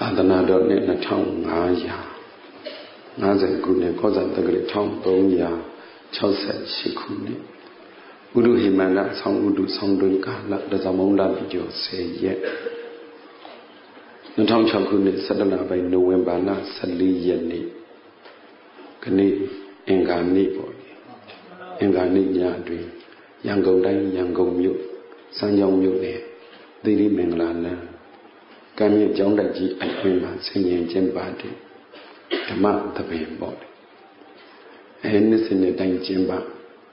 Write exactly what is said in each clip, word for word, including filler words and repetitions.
Tadana dot net na town Naya Naza Gune Koza the town Bonya Chauset Shikuni Udu Himana Song Udu Song Dunka the Zamonda video say yet the town Chakuni Sadana by November na Sali Yeni Kani Engani boy Engani Yadri Yango Dai Yango Mute San Yong Mute Didi Menglana Kami John Daji Akima singing Jembadi the map the pain body. And this in the time Jemba.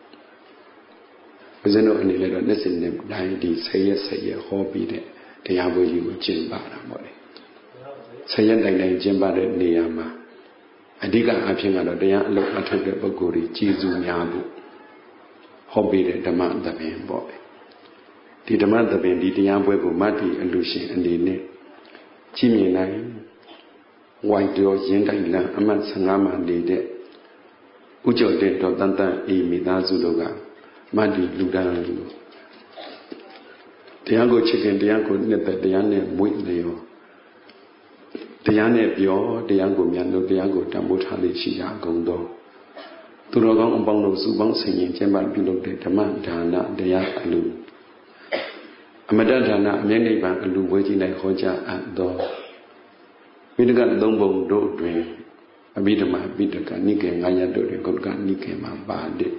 Was there no any little listen them die the say yes, say a hobby the Yabu you Jemba body. Say a day Jemba de Niama. Adiga Apinga the young look at the Baguri, Jizu Yabu. Hobby the map the pain body. The demand the pain, the Yabu Mati and Lucy and the name. Jimmy nine, white door, Yanka, Amat Sangama de Ujo de Tanta e Midazudoga, Madi Ludan. The Yango chicken, the Yanko Netta, the Yane Muitleo. The Yane Bio, the Yango Miano, the Yango Tambutali Shia Gondo. Turogon Bono Subang singing, Jemba below the Tamantana, the Yalu. Amadana, many bank alu waiting like Hoja at door. We got Dombo do dream. A bit of my bit of Nike, Naya do the good gun Nike, my body.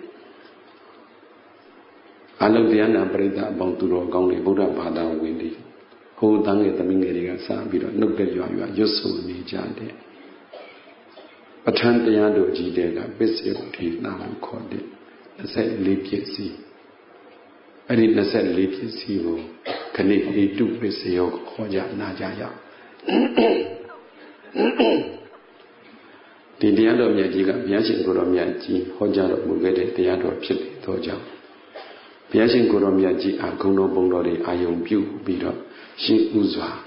I love the Anna Breda about to rock on the Buddha Bada windy. Hold down at the Mingaria Sa, we don't look at you, you are just so nejade. But turn the Yado G. Dega, busy teeth now called it. I said, leap ye see. I didn't say leap ye see. Can it do with the Hoja Najaya? The Diado Yajiga, Piachin Goromiaji, Hoja Mugade, the Yado Pit Toja. Piachin Goromiaji, Akono Bongori, Ayom Pew, Bida, Shi Uzwa.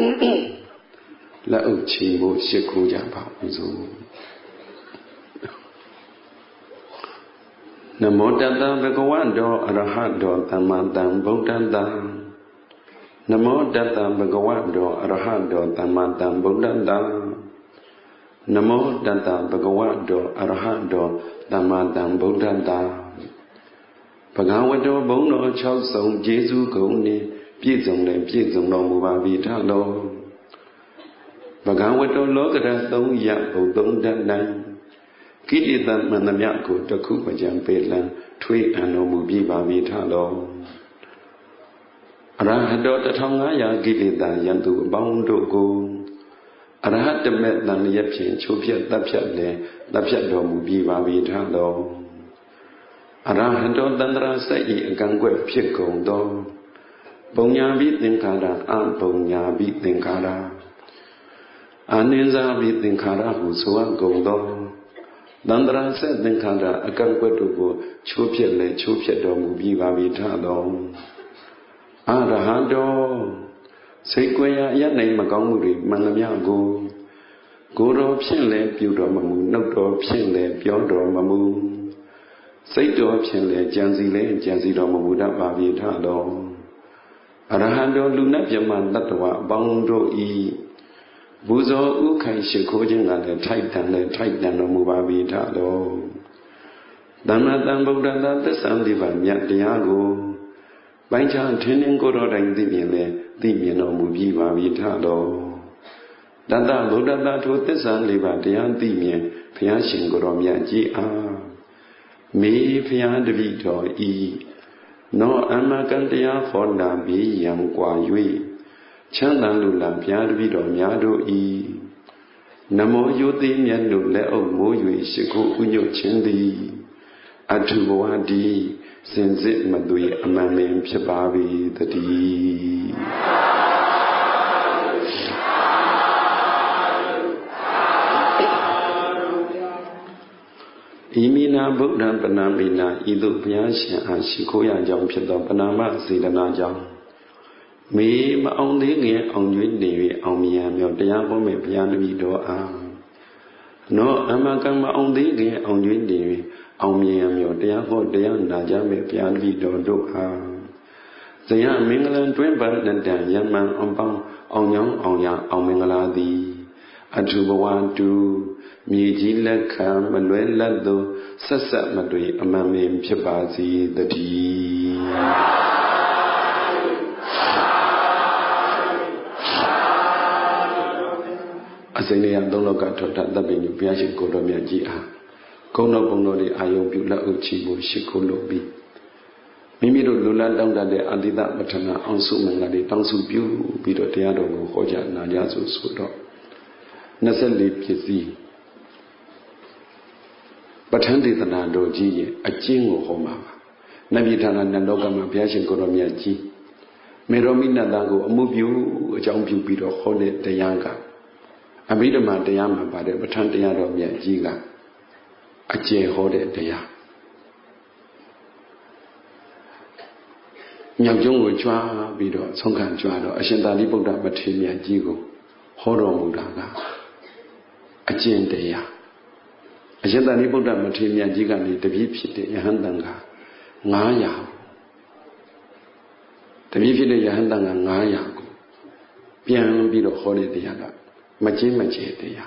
La Uchimo, Shikuja, Uzo. Namo Dada Bhagavando Arahado Tamadam Bodhanda. Namo Dada Bhagavando Arahado Tamadam Bodhanda. Namo Dada Bhagavando Arahado Tamadam Bodhanda. Bhagavado Bono Chosong Jesu Goni Piezong and Piezong no Mubavita Lo. Bhagavado Logada Dong Yapo Dong Dan. Kiti that Manamako, the Kupa Jampela, Tui and Omubi Bavitalo. Arahado the Tongaya Giti that Yandu Bondo go. Arahat the Met than Yapin, Chopia, Lapia, Lapia Mubi Bavitalo. Arahado Dandra Sai, Gangwe Pico do. Bonya beat Ninkara, Aunt Bonya beat Ninkara. Aninza beat Ninkara, who's one go do. Dandra said Ninkara, a Gangwetugo, Chopia, Chopia do Mubi Bavitalo. Arahado Sequia Yanay Maganguri, Manamiago. Goro Pienle, Pudo Mamu, Noto Pienle, Piodo Mamu. Saito Pienle, Janzile, Janzido Mamuda Bavitalo. Arahado Luna Yaman Latawa, Bondo E. Buzo Ukai Shikojin and the Titan, the Titan of Mubavitalo. Dana Damboda, the Sandivan Yadiago. Bajan Tenin Goro and Dimile, Dimiano Mubiva Vitalo. Dada Buddha to the Sandiva, the Andimia, Piashin Goromia G R. Me Pian de Vito E. No Amagandia Fonda B. Yam Guayui. Chanda Lula Piadvido Miado E. Namo Yoti Mianu Leo Moyu Shiku Unyo Chendi. Atuwadi Senzit Madui Amame Piabavi the D. Imina Buddha Panamina Idu Piasha Shikoya Jam Piado Panama Sidana Jam. Me ma ông lý nghĩa ông duy đi ông nhà mèo tia của mẹ pian đi đồ à nó ama căng mà ông lý nghĩa ông duy đi ông nhà mèo tia của tia là cha mẹ pian đi đồ đồ à giờ mình lên chuyến vận nên đại gia mang ông bao အောင်ညောင်းအောင်ရအောင်မင်္ဂလာသည်အထုဘဝတုမြေကြီးလက်ခံမလွဲလတ်သောဆက်ဆက်မတွေ့အမှန်ပင်ဖြစ်ပါစေတည်းအစိမ့်ရသုံးလောကထောက်တာတပ်ပင်ဘုရားရှင်ကိုတော်မြတ်ကြီးအားကုန်းတော်ပုံတော်တွေအာယုံပြုလက်အုပ်ချီမှုရှိခိုးလို့ပြီးမိမိတို့လူလန်းတောင်းတတဲ့အတိတပဋ္ဌာနာအောင်စုမင်္ဂလာတွေတောင်းစုပြုပြီးတော့တရားတော်ကိုဟောကြားနာကြားဆိုဆိုတော့နှစ်ဆယ့်လေးပစ္စည်းပဋ္ဌာန်းဒေသနာတော်ကြီးရဲ့အကျဉ်းကိုဟောမှာပါနတ်ပြည်ဌာနနတ်လောကမှာဘုရားရှင်ကိုတော်မြတ်ကြီးမေရောမိနတ်သားကိုအမှုပြုအကြောင်းပြုပြီးတော့ဟောတဲ့တရားကအဘိဓမ္မာတရားမှာပါတဲ့ပဋ္ဌာန်းတရားတော်မြတ်ကြီးကအကျယ်ဟောတဲ့တရားညောင်ကျုံးကိုကြွားပြီးတော့ဆုံးခံကြွားတော့အရှင်သာရိပုတ္တမထေရမြတ်ကြီးကိုဟောတော်မူတာကအကျင့်တရားအရှင်သာရိပုတ္တမထေရမြတ်ကြီးကနေတပည့်ဖြစ်တဲ့ယဟန်တန်ကငါးရာတပည့်ဖြစ်တဲ့ယဟန်တန်ကငါးရာကိုပြန်ပြီးတော့ဟောတဲ့တရားကမကျင်းမကျဲတရား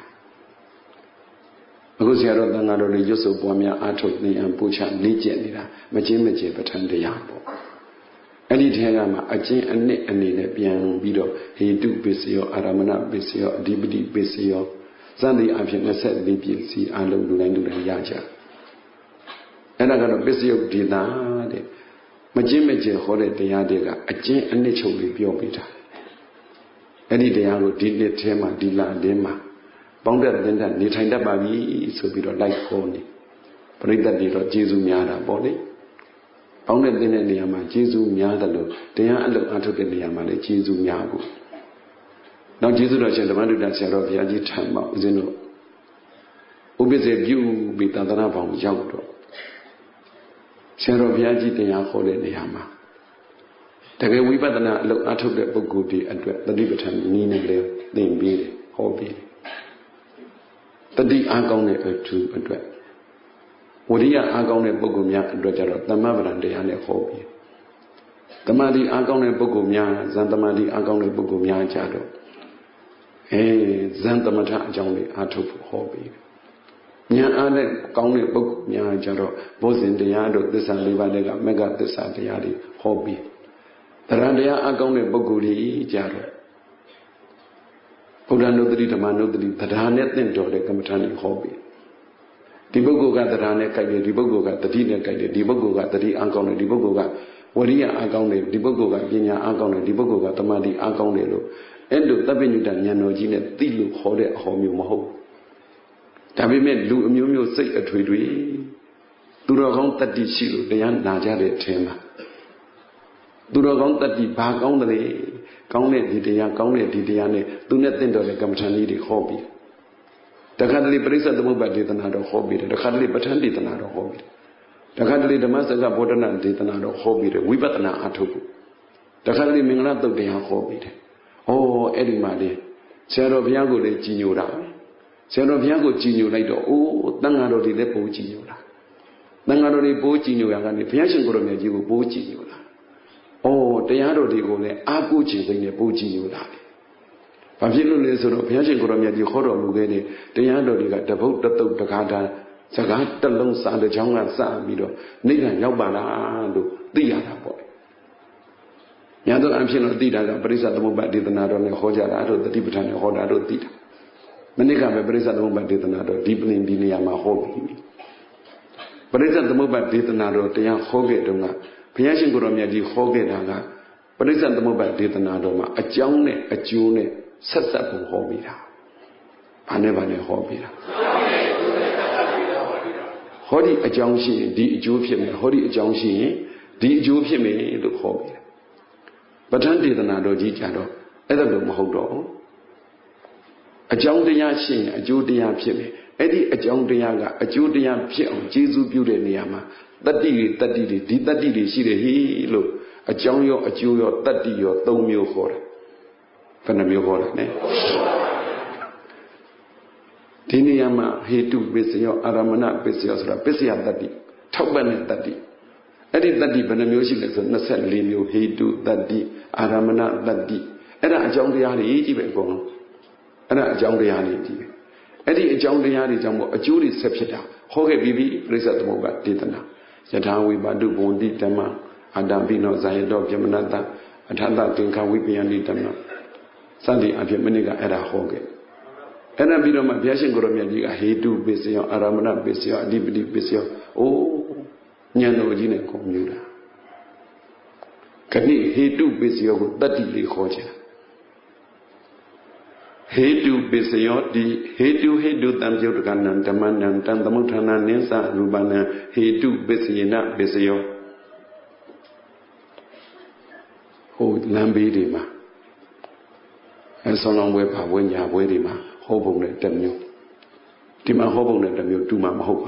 အခုဆရာတော်တန်ဃာတော်တွေရွတ်ဆိုပွားများအားထုတ်နေအောင်ပူချလေ့ကျင့်နေတာမကျင်းမကျဲပဋ္ဌာန်းတရားပေါ့အဲ့ဒီထဲကမှအကျဉ်းအနှစ်အနေနဲ့ပြန်ပြီးတော့ဟေတုပစ္စယောအာရမဏပစ္စယောအဓိပတိပစ္စယောစသည်အဖြစ်နှစ်ဆက်လေးပစ္စည်းအလုံးလူတိုင်းလူတိုင်းရကြအဲ့ဒါကတော့ပစ္စယုတ်ဒေတာတဲ့မကျင်းမကျဲဟောတဲ့တရားတွေကအကျဉ်းအနှစ်ချုပ်လေးပြောပြတာအဲ့ဒီတရားကိုဒီနှစ်ထဲမှာဒီလအတွင်းမှာပေါင်းတဲ့တင်တဲ့နေထိုင်တတ်ပါပြီဆိုပြီးတော့လိုက်ခေါ်နေပရိသတ်တွေတော့ကျေးဇူးများတာပေါ့လေပေါင်းတဲ့တင်တဲ့နေရာမှာကျေးဇူးများတယ်လို့တရားအလုပ်အထုတ်တဲ့နေရာမှာလည်းကျေးဇူးများဘူးနောက်ကျေးဇူးတော်ရှင်ဓမ္မဒုတဆရာတော်ဘုရားကြီးထံမှာဦးဇင်းတို့ဥပ္ပဇေပြုပြီးသာသနာ့ဘောင်ရောက်တော့ဆရာတော်ဘုရားကြီးတရားဟောတဲ့နေရာမှာတကယ်ဝိပဿနာအလုပ်အထုတ်တဲ့ပုဂ္ဂိုလ်တွေအတွက်တတိပဋ္ဌာန်နည်းနဲ့လည်းသင်ပေးတယ်ဟောပေးတယ်တတိအားကောင်းတဲ့အထူးအတွက်ဝိရိယအားကောင်းတဲ့ပုဂ္ဂိုလ်များအတွက်ကြတော့သမ္မပဒံတရားနဲ့ဟောပြီးတမာတိအားကောင်းတဲ့ပုဂ္ဂိုလ်များဇန်တမာတိအားကောင်းတဲ့ပုဂ္ဂိုလ်များကြတော့အဲဇန်တမထအကြောင်းလေးအားထုတ်ဖို့ဟောပြီးဉာဏ်အားနဲ့ကောင်းတဲ့ပုဂ္ဂိုလ်များကြတော့ဘောဇင်တရားတို့သစ္စာလေးပါးတွေကမဂ္ဂသစ္စာတရားတွေဟောပြီးတရားတရားအားကောင်းတဲ့ပုဂ္ဂိုလ်ကြီးကြတော့ဘုရားနုတ္တိဓမ္မနုတ္တိတရားနဲ့တင့်တော်တဲ့ကမ္မထာတွေဟောပြီးဒီပုဂ္ဂိုလ်ကတရားနဲ့ကြိုက်တယ်ဒီပုဂ္ဂိုလ်ကတတိနဲ့ကြိုက်တယ်ဒီပုဂ္ဂိုလ်ကတတိအားကောင်းတယ်ဒီပုဂ္ဂိုလ်ကဝရိယအားကောင်းတယ်ဒီပုဂ္ဂိုလ်ကပညာအားကောင်းတယ်ဒီပုဂ္ဂိုလ်ကတမာတိအားကောင်းတယ်လို့အဲ့လိုသဗ္ဗညုတဉာဏ်တော်ကြီးနဲ့သိလို့ဟောတဲ့အဟောမျိုးမဟုတ်ဒါပေမဲ့လူအမျိုးမျိုးစိတ်အထွေထွေသူတော်ကောင်းတတ္တိရှိလို့တရားနာကြတဲ့အထင်မှာသူတော်ကောင်းတတ္တိဘာကောင်းတယ်ကောင်းတဲ့ဒီတရားကောင်းတဲ့ဒီတရားနဲ့သူနဲ့တင့်တော်တဲ့ကမ္မထာနည်းတွေဟောပြီးတခါတလေပရိစ္ဆေသမုပ္ပါဒေသနာတော်ဟောပြီးတယ်တခါတလေပဋ္ဌာန်းဒေသနာတော်ဟောပြီးတယ်တခါတလေဓမ္မစကားဗောဓနာဒေသနာတော်ဟောပြီးတယ်ဝိပဿနာအထုတ်ဖို့တခါတလေမင်္ဂလာတုတ်တရားဟောပြီးတယ်ဩအဲ့ဒီမှာလေဆရာတော်ဘုရားကိုလည်းကြည်ညိုတာဆရာတော်ဘုရားကိုကြည်ညိုလိုက်တော့အိုးတန်ဃာတော်တွေလည်းပိုးကြည်ညိုတာတန်ဃာတော်တွေပိုးကြည်ညိုရကနေဘုရားရှင်ကိုယ်တော်မြတ်ကြီးကိုပိုးကြည်ညိုတာဩတရားတော်တွေကိုလည်းအားကိုးခြင်းစိတ်နဲ့ပိုးကြည်ညိုတာလေဘာဖြစ်လို့လဲဆိုတော့ဘုရားရှင်ကိုယ်တော်မြတ်ကြီးဟောတော်မူခဲ့တဲ့တရားတော်တွေကတပုတ်တတုတ်တကားတာစကားတစ်လုံးစာတစ်ချောင်းကစပြီးတော့နိဗ္ဗာန်ရောက်ပါလားလို့သိရတာပေါ့။ညာတော့အဖြစ်လို့သိတာကပရိစ္ဆေသမုပ္ပါဒေသနာတော်နဲ့ဟောကြတာတို့တတိပဋ္ဌာန်နဲ့ဟောတာတို့သိတာ။မနစ်ကပဲပရိစ္ဆေသမုပ္ပါဒေသနာတော်ဒီပလင်ဒီနေရာမှာဟောပြီးပရိစ္ဆေသမုပ္ပါဒေသနာတော်တရားဟောခဲ့တုန်းကဘုရားရှင်ကိုယ်တော်မြတ်ကြီးဟောခဲ့တာကပရိစ္ဆေသမုပ္ပါဒေသနာတော်မှာအကြောင်းနဲ့အကျိုးနဲ့ဆက်ဆက်ပုံဟောပြီးတာ။ဘာနဲ့ဘာနဲ့ဟောပြီးတာ။ဟောဒီအကြောင်းရှိရင်ဒီအကျိုးဖြစ်မယ်ဟောဒီအကြောင်းရှိရင်ဒီအကျိုးဖြစ်မယ်လို့ခေါ်ပြီးတယ်ပဋ္ဌာန်းဒေသနာတော်ကြီးကြတော့အဲ့ဒါလို့မဟုတ်တော့အကြောင်းတရားရှိရင်အကျိုးတရားဖြစ်မယ်အဲ့ဒီအကြောင်းတရားကအကျိုးတရားဖြစ်အောင်ကျေးဇူးပြုတဲ့နေရာမှာတတ္တိတွေတတ္တိတွေဒီတတ္တိတွေရှိတယ်ဟိလို့အကြောင်းရောအကျိုးရောတတ္တိရောသုံးမျိုးခေါ်တယ်ဘယ်နှမျိုးခေါ်လဲနဲဒီနေရာမှာဟေတုပစ္စယောအာရမဏပစ္စယောဆိုတာပစ္စယတတ္တိထောက်ပံ့တဲ့တတ္တိအဲ့ဒီတတ္တိဘယ်နှမျိုးရှိလဲဆိုနှစ်ဆယ့်လေးမျိုးဟေတုတတ္တိအာရမဏတတ္တိအဲ့ဒါအကြောင်းတရားတွေကြီးပဲအကုန်လုံးအဲ့ဒါအကြောင်းတရားတွေကြီးပဲအဲ့ဒီအကြောင်းတရားတွေကြောင့်မို့အကျိုးတွေဆက်ဖြစ်တာဟောခဲ့ပြီးပြီပြိဿသမုပ္ပါဒေသနာယထာဝိပါတုဘုံတိဓမ္မအတ္တပိနောဇာယတောပြမနတအထတသင်္ခဝိပယန္တိဓမ္မစသည်အဖြစ်မနစ်ကအဲ့ဒါဟောခဲ့အဲ့ဒါပြီးတော့မှဘုရားရှင်ကိုရောမြတ်ကြီးကဟေတုပစ္စယောအာရမဏပစ္စယောအဓိပတိပစ္စယောအိုးဉာဏ်တော်ကြီးနဲ့ကုန်မြူတာခဏိဟေတုပစ္စယောကိုတတ္တိလေးခေါ်ချင်ဟေတုပစ္စယောတိဟေတုဟေတုတံပြုတ်တကနံဓမ္မနံတံသမုဋ္ဌာနနိသရူပနံဟေတုပစ္စယေနပစ္စယောဟိုလမ်းဘေးတွေမှာအဲဆောင်းလောင်းပွဲပါဝိညာပွဲတွေမှာဟောပုံနဲ့တစ်မျိုးဒီမှာဟောပုံနဲ့တစ်မျိုးတူမှာမဟုတ်ပါ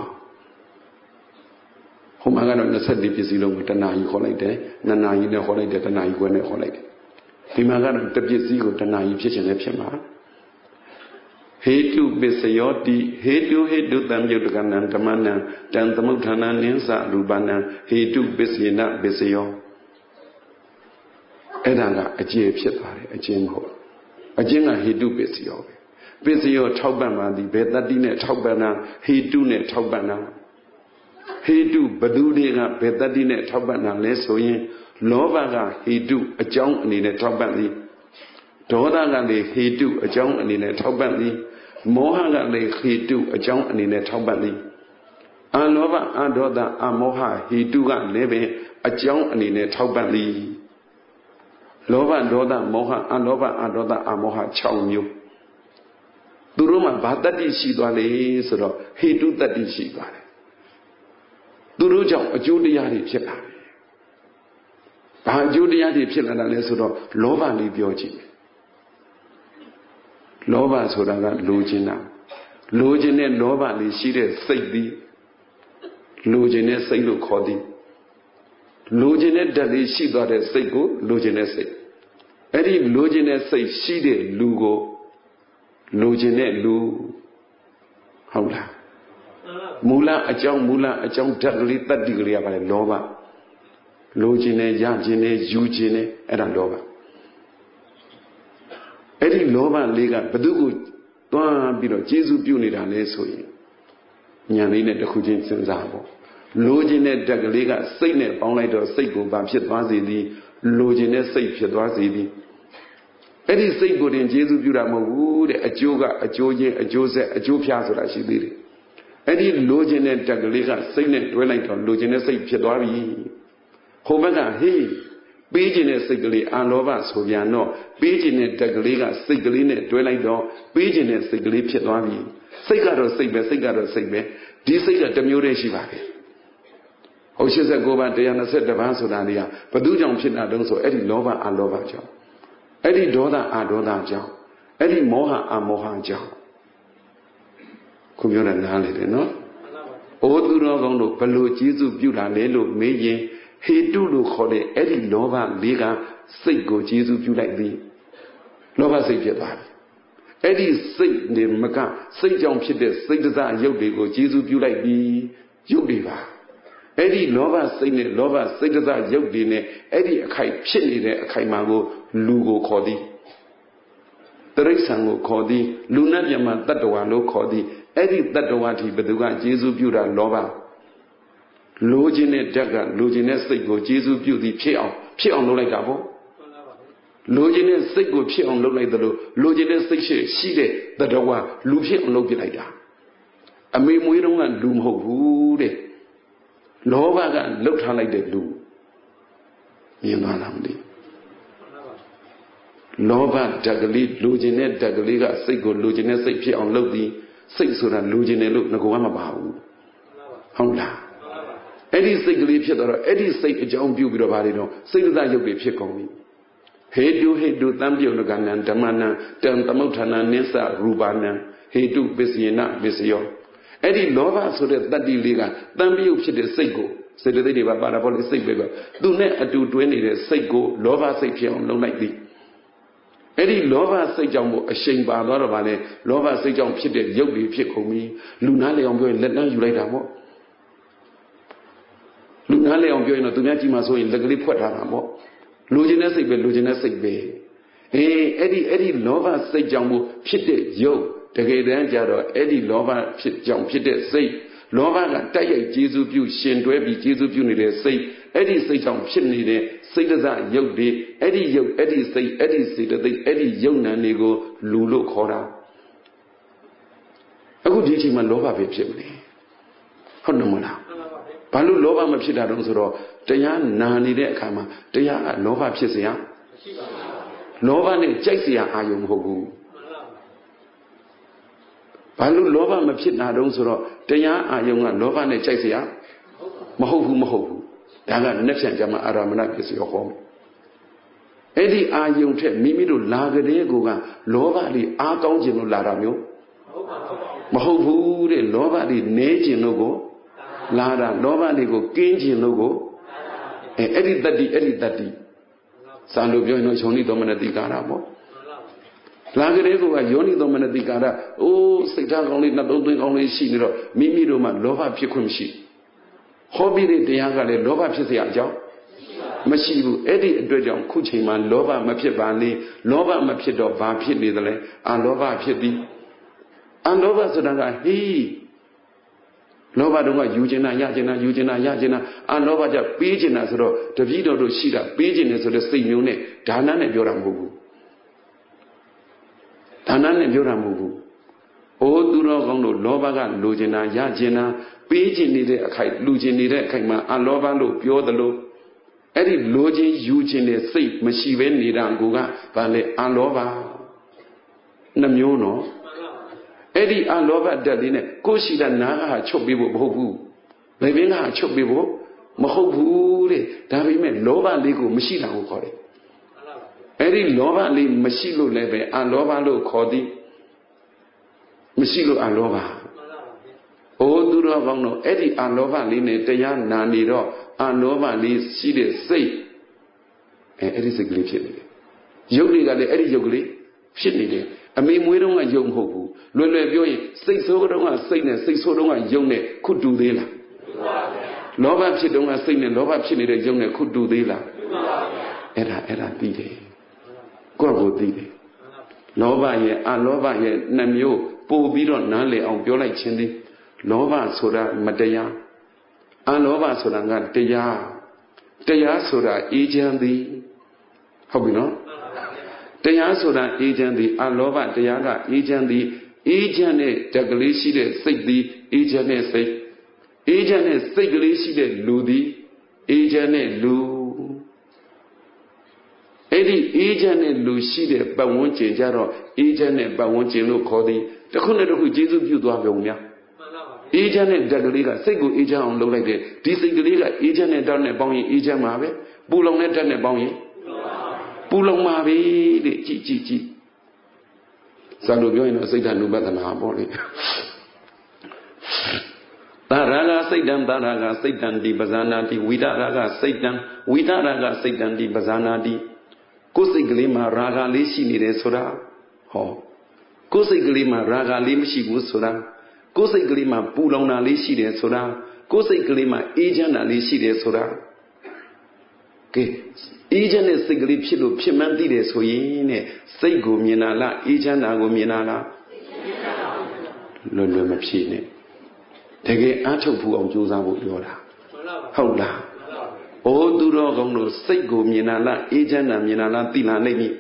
ဘူးဟိုမှာကတော့နှစ်ဆက်ဒီပစ္စည်းလုံးကိုတဏှာကြီးခေါ်လိုက်တယ်နှစ်နာရီနဲ့ခေါ်လိုက်တယ်တဏှာကြီးခွဲနဲ့ခေါ်လိုက်တယ်ဒီမှာကတော့တစ်ပစ္စည်းကိုတဏှာကြီးဖြစ်ခြင်းနဲ့ဖြစ်မှာဟေတုပစ္စယောတိဟေတုဟေတုတံယုတ်တကနံဓမ္မနံတံသမုဋ္ဌာနနိသရူပနံဟေတုပစ္စယေနပစ္စယောအဲ့ဒါကအကျေဖြစ်သွားတယ်အကျဉ်းမဟုတ်အကျဉ်းကဟေတုပစ္စယောပဲပစ္စယောထောက်ပံ့ပါသည်ဘယ်တတ္တိနဲ့ထောက်ပံ့တာဟေတုနဲ့ထောက်ပံ့တာဟေတုဘသူတွေကဘယ်တတ္တိနဲ့ထောက်ပံ့တာလဲဆိုရင်လောဘကဟေတုအကြောင်းအနေနဲ့ထောက်ပံ့သည်ဒေါသကလည်းဟေတုအကြောင်းအနေနဲ့ထောက်ပံ့သည်မောဟကလည်းဟေတုအကြောင်းအနေနဲ့ထောက်ပံ့သည်အလောဘအဒေါသအမောဟဟေတုကလည်းပဲအကြောင်းအနေနဲ့ထောက်ပံ့သည်လောဘဒေါသမောဟအလောဘအဒေါသအမောဟ၆မျိုးသူတို့မှာဘာတတ္တိရှိသွားလဲဆိုတော့ဟေတုတတ္တိရှိသွားတယ်သူတို့ကြောင့်အကျိုးတရားတွေဖြစ်လာတယ်ဘာအကျိုးတရားတွေဖြစ်လာတာလဲဆိုတော့လောဘလေးပြောကြည့်လောဘဆိုတာကလိုချင်တာလိုချင်တဲ့လောဘလေးရှိတဲ့စိတ်သည်လိုချင်တဲ့စိတ်လို့ခေါ်သည်လိုချင်တဲ့ဓာတ်လေးရှိသွားတဲ့စိတ်ကိုလိုချင်တဲ့စိတ်အဲ့ဒီလိုချင်တဲ့စိတ်ရှိတဲ့လူကိုလိုချင်တဲ့လူဟုတ်လားမူလအကြောင်းမူလအကြောင်းဓာတ်ကလေးတတ္တိကလေးကပါလေလောဘလိုချင်တယ်ရချင်တယ်ယူချင်တယ်အဲ့ဒါလောဘအဲ့ဒီလောဘလေးကဘယ်သူကိုတွန်းပြီးတော့ကျေစုပြုနေတာလဲဆိုရင်ဉာဏ်လေးနဲ့တစ်ခုချင်းစဉ်းစားပေါ့လိုချင်တဲ့ဓာတ်ကလေးကစိတ်နဲ့ပေါင်းလိုက်တော့စိတ်ကိုဘာဖြစ်သွားစေသည်လိုချင်တဲ့စိတ်ဖြစ်သွားစေသည်အဲ့ဒီစိတ်ကိုတင်ကျေစုပြုတာမဟုတ်ဘူးတဲ့အကျိုးကအကျိုးချင်းအကျိုးဆက်အကျိုးဖျားဆိုတာရှိသေးတယ်အဲ့ဒီလိုချင်တဲ့ဓာတ်ကလေးကစိတ်နဲ့တွဲလိုက်တော့လိုချင်တဲ့စိတ်ဖြစ်သွားပြီဟိုဘက်ကဟေးပေးခြင်းတဲ့စိတ်ကလေးအာလောဘဆိုပြန်တော့ပေးခြင်းတဲ့ဓာတ်ကလေးကစိတ်ကလေးနဲ့တွဲလိုက်တော့ပေးခြင်းတဲ့စိတ်ကလေးဖြစ်သွားပြီစိတ်ကတော့စိတ်ပဲစိတ်ကတော့စိတ်ပဲဒီစိတ်ကတစ်မျိုးတည်းရှိပါပဲဟို၈၉ပါး၁၂၁ပါးဆိုတာတွေကဘသူကြောင့်ဖြစ်တာတုံးဆိုအဲ့ဒီလောဘအာလောဘကြောင့်အဲ့ဒီဒေါသအာဒေါသကြောင့်အဲ့ဒီမောဟအာမောဟကြောင့်ခုပြောတာနားလေတယ်နော်အိုးသူတော်ကောင်းတို့ဘလို့ကျေးဇူးပြုတာလဲလို့မေးရင်ဟေတုလို့ခေါ်တဲ့အဲ့ဒီလောဘလေးကစိတ်ကိုကျေးဇူးပြုလိုက်သည်လောဘစိတ်ဖြစ်သွားပြီအဲ့ဒီစိတ်နေမကစိတ်ကြောင့်ဖြစ်တဲ့စိတ်တစရုပ်တွေကိုကျေးဇူးပြုလိုက်ပြီးရုပ်တွေပါအဲ့ဒီလောဘစိတ်နဲ့လောဘစိတ်တစရုပ်တွေနဲ့အဲ့ဒီအခိုက်ဖြစ်နေတဲ့အခိုက်မှာကိုလူကိုခေါ်သည်တရိစ္ဆာန်ကိုခေါ်သည်လူနဲ့မြမတတ္တဝါလို့ခေါ်သည်အဲ့ဒီတတ္တဝါထိဘသူကကျေးဇူးပြုတာလောဘလိုချင်တဲ့ဓာတ်ကလိုချင်တဲ့စိတ်ကိုကျေးဇူးပြုသည်ဖြစ်အောင်ဖြစ်အောင်လုပ်လိုက်တာပေါ့လိုချင်တဲ့စိတ်ကိုဖြစ်အောင်လုပ်လိုက်တယ်လို့လိုချင်တဲ့စိတ်ရှိရှိတဲ့တတ္တဝါလူဖြစ်အောင်လုပ်ပြလိုက်တာအမေမွေးတုန်းကလူမဟုတ်ဘူးတဲ့လောဘကလှုပ်ထားလိုက်တဲ့လူမြင်သွားလားမသိလောဘဓာတ်ကလေးလိုချင်တဲ့ဓာတ်ကလေးကစိတ်ကိုလိုချင်တဲ့စိတ်ဖြစ်အောင်လုပ်သည်စိတ်ဆိုတာလိုချင်တယ်လို့ငကောကမပါဘူးဟုတ်လားအဲ့ဒီစိတ်ကလေးဖြစ်တော့အဲ့ဒီစိတ်အကြောင်းပြုပြီးတော့ဗါတွေတော့စိတ်တရုပ်တွေဖြစ်ကုန်ပြီဟေတုဟေတုတံပြုတ်ကနံဓမ္မနံတံသမုဋ္ဌာနနိသရူပနံဟေတုပစ္စယေနပစ္စယောအဲ့ဒီလောဘဆိုတဲ့တတ္တိလေးကတံပြုတ်ဖြစ်တဲ့စိတ်ကိုစေတသိက်တွေပါပါတာပေါ့လေစိတ်ပဲပဲသူနဲ့အတူတွဲနေတဲ့စိတ်ကိုလောဘစိတ်ဖြစ်အောင်လုပ်လိုက်သည်အဲ့ဒီလောဘစိတ်ကြောင့်မို့အရှိန်ပါသွားတော့ဗါလေလောဘစိတ်ကြောင့်ဖြစ်တဲ့ရုပ်တွေဖြစ်ကုန်ပြီလူနာလေအောင်ပြောရင်လက်နှမ်းယူလိုက်တာပေါ့လူနားလဲအောင်ပြောရင်တော့သူများကြည့်မှဆိုရင်လက်ကလေးဖွက်ထားတာပေါ့လိုချင်တဲ့စိတ်ပဲလိုချင်တဲ့စိတ်ပဲအေးအဲ့ဒီအဲ့ဒီလောဘစိတ်ကြောင့်မို့ဖြစ်တဲ့ယုတ်တကယ်တမ်းကျတော့အဲ့ဒီလောဘဖြစ်ကြောင့်ဖြစ်တဲ့စိတ်လောဘကတိုက်ရိုက်ကျေစုပြုရှင်တွဲပြီးကျေစုပြုနေတဲ့စိတ်အဲ့ဒီစိတ်ကြောင့်ဖြစ်နေတဲ့စိတ်တစယုတ်တွေအဲ့ဒီယုတ်အဲ့ဒီစိတ်အဲ့ဒီစိတ်တသိအဲ့ဒီယုတ်နံတွေကိုလူလို့ခေါ်တာအခုဒီအချိန်မှာလောဘပဲဖြစ်မလဲဟုတ်တယ်မလားဘာလို့လောဘမဖြစ်တာတုံးဆိုတော့တရားနာနေတဲ့အခါမှာတရားကလောဘဖြစ်เสียမရှိပါဘူးလောဘနဲ့ကြိုက်เสียအာယုံမဟုတ်ဘူးဘာလို့လောဘမဖြစ်တာတုံးဆိုတော့တရားအာယုံကလောဘနဲ့ကြိုက်เสียမဟုတ်ဘူးမဟုတ်ဘူးဒါကနှစ်ဖြန်ကြမှာအာရမဏပစ္စယောဟောမယ်အဲ့ဒီအာယုံထက်မိမိတို့လာကြတဲ့ကိုကလောဘလေးအားကောင်းခြင်းလို့လာတာမျိုးမဟုတ်ဘူးတဲ့လောဘလေးနဲခြင်းလို့ကိုလာတာလောဘလေးကိုကင်းခြင်းလို့ကိုအဲအဲ့ဒီတတ္တိအဲ့ဒီတတ္တိစာလို့ပြောရင်တော့ယောနိသောမနတိကာရပေါ့လာကြတဲ့ကိုကယောနိသောမနတိကာရအိုးစိတ်ဓာတ်ကောင်းလေးနှသုံးသွင်းကောင်းလေးရှိနေတော့မိမိတို့မှလောဘဖြစ်ခွင့်မရှိဟောပြီးတဲ့တရားကလည်းလောဘဖြစ်เสียအကြောင်းမရှိဘူးအဲ့ဒီအတွက်ကြောင့်ခုချိန်မှာလောဘမဖြစ်ပါနဲ့လောဘမဖြစ်တော့ဘာဖြစ်နေသလဲအလောဘဖြစ်သည်အလောဘဆိုတာကဟေးလောဘတုန်းကယူကျင်တာရကျင်တာယူကျင်တာရကျင်တာအလောဘကြပေးကျင်တာဆိုတော့တပည့်တော်တို့ရှိတာပေးကျင်တယ်ဆိုတဲ့စိတ်မျိုးနဲ့ဒါနနဲ့ပြောတာမဟုတ်ဘူးဒါနနဲ့ပြောတာမဟုတ်ဘူးအိုးသူတော်ကောင်းတို့လောဘကလူကျင်တာရကျင်တာပေးကျင်နေတဲ့အခိုက်လူကျင်နေတဲ့အခိုက်မှာအလောဘလို့ပြောသလိုအဲ့ဒီလိုချင်းယူချင်းတဲ့စိတ်မရှိဘဲနေတာကိုကဗာလေအလောဘနှမျိုးနော်အဲ့ဒီအလောဘတက်လေးနဲ့ကိုယ်ရှိတဲ့နာကဟာချုပ်ပေးဖို့မဟုတ်ဘူးဘယ်ဘင်းကဟာချုပ်ပေးဖို့မဟုတ်ဘူးတဲ့ဒါပေမဲ့လောဘလေးကိုမရှိတာကိုခေါ်တယ်အဲ့ဒီလောဘလေးမရှိလို့လည်းပဲအလောဘလို့ခေါ်သည်မရှိလို့အလောဘအိုးသူတော်ကောင်းတို့အဲ့ဒီအလောဘလေးနဲ့တရားနာနေတော့အလောဘလေးရှိတဲ့စိတ်အဲအဲ့ဒီစိတ်ကလေးဖြစ်နေတယ်ယုတ်တွေကလည်းအဲ့ဒီယုတ်ကလေးဖြစ်နေတယ်အမေမွေးတော့ကယုံမဟုတ်ဘူးလွယ်လွယ်ပြောရင်စိတ်ဆိုးတော့ကစိတ်နဲ့စိတ်ဆိုးတော့ကယုံနဲ့ခုတူသေးလားလောဘဖြစ်တော့ကစိတ်နဲ့လောဘဖြစ်နေတဲ့ယုံနဲ့ခုတူသေးလားအဲ့ဒါအဲ့ဒါပြီးတယ်ကိုယ့်ကိုသိတယ်လောဘရဲ့အလောဘရဲ့နှမျိုးပို့ပြီးတော့နားလည်အောင်ပြောလိုက်ခြင်းသည်လောဘဆိုတာမတရားအလောဘဆိုတာကတရားတရားဆိုတာအေးချမ်းသည်ဟုတ်ပြီနော်တရားဆိုတာအေးချမ်းသည်အလောဘတရားကအေးချမ်းသည်အေးချမ်းတဲ့တက်ကလေးရှိတဲ့စိတ်သည်အေးချမ်းတဲ့စိတ်အေးချမ်းတဲ့စိတ်ကလေးရှိတဲ့လူသည်အေးချမ်းတဲ့လူအဲ့ဒီအေးချမ်းတဲ့လူရှိတဲ့ပတ်ဝန်းကျင်ကြတော့အေးချမ်းတဲ့ပတ်ဝန်းကျင်လို့ခေါ်သည်တစ်ခုနဲ့တစ်ခုကျေးဇူးပြုသွားကြုံများအေးချမ်းတဲ့ဓာတ်ကလေးကစိတ်ကိုအေးချမ်းအောင်လုပ်လိုက်တယ်ဒီစိတ်ကလေးကအေးချမ်းတဲ့ဓာတ်နဲ့ပေါင်းရင်အေးချမ်းမှာပဲပူလောင်တဲ့ဓာတ်နဲ့ပေါင်းရင်ပူလောင်မှာပဲတဲ့ကြည့်ကြည့်ကြည့်ဇာလို့ပြောရင်တော့စိတ်ဓာတ်နုပဒနာပေါ့လေသာရကစိတ်တံသာရကစိတ်တံဒီပဇာနာတိဝိဒရာကစိတ်တံဝိဒရာကစိတ်တံဒီပဇာနာတိကိုယ်စိတ်ကလေးမှာရာဂလေးရှိနေတယ်ဆိုတာဟောကိုယ်စိတ်ကလေးမှာရာဂလေးမရှိဘူးဆိုတာကိုယ်စိတ်ကလေးမှာပူလောင်တာလေးရှိတယ်ဆိုတာကိုယ်စိတ်ကလေးမှာအေးချမ်းတာလေးရှိတယ်ဆိုတာကဲအေးချမ်းတဲ့စိတ်ကလေးဖြစ်လို့ဖြစ်မှန်းသိတယ်ဆိုရင်တဲ့စိတ်ကိုမြင်တာလားအေးချမ်းတာကိုမြင်တာလားလွယ်လွယ်မဖြစ်နဲ့တကယ်အားထုတ်ဖို့အောင်ကြိုးစားဖို့ပြောတာဟုတ်လားအိုးသူတော်ကောင်းတို့စိတ်ကိုမြင်တာလားအေးချမ်းတာမြင်တာလားသိလားနိုင်ပြီ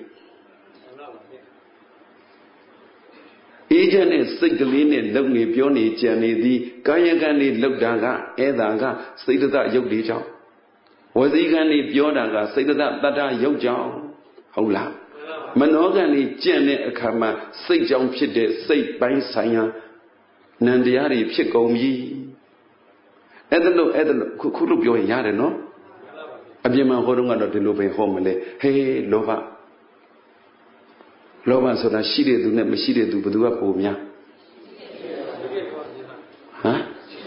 အေးချမ်းတဲ့စိတ်ကလေးနဲ့လုံနေပြောနေကြံနေသည်ကာယကံနေလောက်တာကအဲ့ဒါကစိတ်တသရုပ်တွေကြောင့်ဝစီကံနေပြောတာကစိတ်တသတတ္တရုပ်ကြောင့်ဟုတ်လားမနောကံနေကြံတဲ့အခါမှာစိတ်ကြောင့်ဖြစ်တဲ့စိတ်ပိုင်းဆိုင်ရာနံတရားတွေဖြစ်ကုန်ပြီအဲ့ဒါလို့အဲ့ဒါလို့ခုခုလို့ပြောရင်ရတယ်နော်အပြင်မှာဟောတော့ကတော့ဒီလိုပဲဟောမလဲဟေးလောဘလောဘဆိုတာရှိတဲ့သူနဲ့မရှိတဲ့သူဘယ်သူကပိုများဟမ်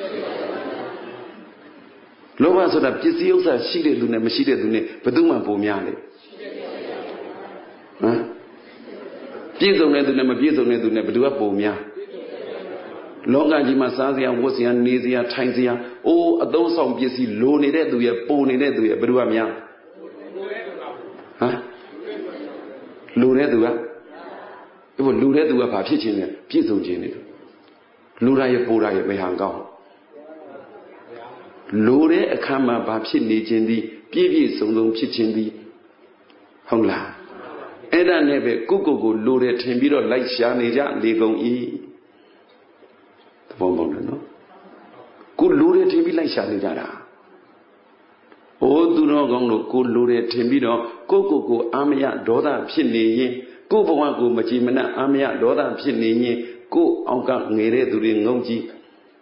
လောဘဆိုတာပစ္စည်းဥစ္စာရှိတဲ့သူနဲ့မရှိတဲ့သူနဲ့ဘယ်သူမှပိုများလဲဟမ်ပြည့်စုံတဲ့သူနဲ့မပြည့်စုံတဲ့သူနဲ့ဘယ်သူကပိုများလောကကြီးမှာစားစရာဝတ်စရာနေစရာထိုင်စရာအိုးအသုံးဆောင်ပစ္စည်းလိုနေတဲ့သူရဲ့ပိုနေတဲ့သူရဲ့ဘယ်သူကများဟမ်လိုတဲ့ကိုလူတဲ့သူကဘာဖြစ်ခြင်းလဲပြည့်စုံခြင်းနေလူရရဲ့ပူရရဲ့ဘယ်ဟန်ကောင်းလူတဲ့အခါမှာဘာဖြစ်နေခြင်းသည်ပြည့်ပြည့်စုံစုံဖြစ်ခြင်းသည်ဟုတ်လားအဲ့ဒါနဲ့ပဲကိုကိုကိုလူတဲ့ထင်ပြီးတော့လိုက်ရှာနေကြလေကုန်၏သဘောပေါက်တယ်နော်ကိုလူတဲ့ထင်ပြီးလိုက်ရှာနေကြတာအိုးသူတော်ကောင်းတို့ကိုလူတဲ့ထင်ပြီးတော့ကိုကိုကိုအာမယဒေါသဖြစ်နေရင်ကိုဘဝကိုမကြည်မနှံ့အာမယဒေါသဖြစ်နေရင်ကိုအောက်ကငယ်တဲ့သူတွေငုံကြည့်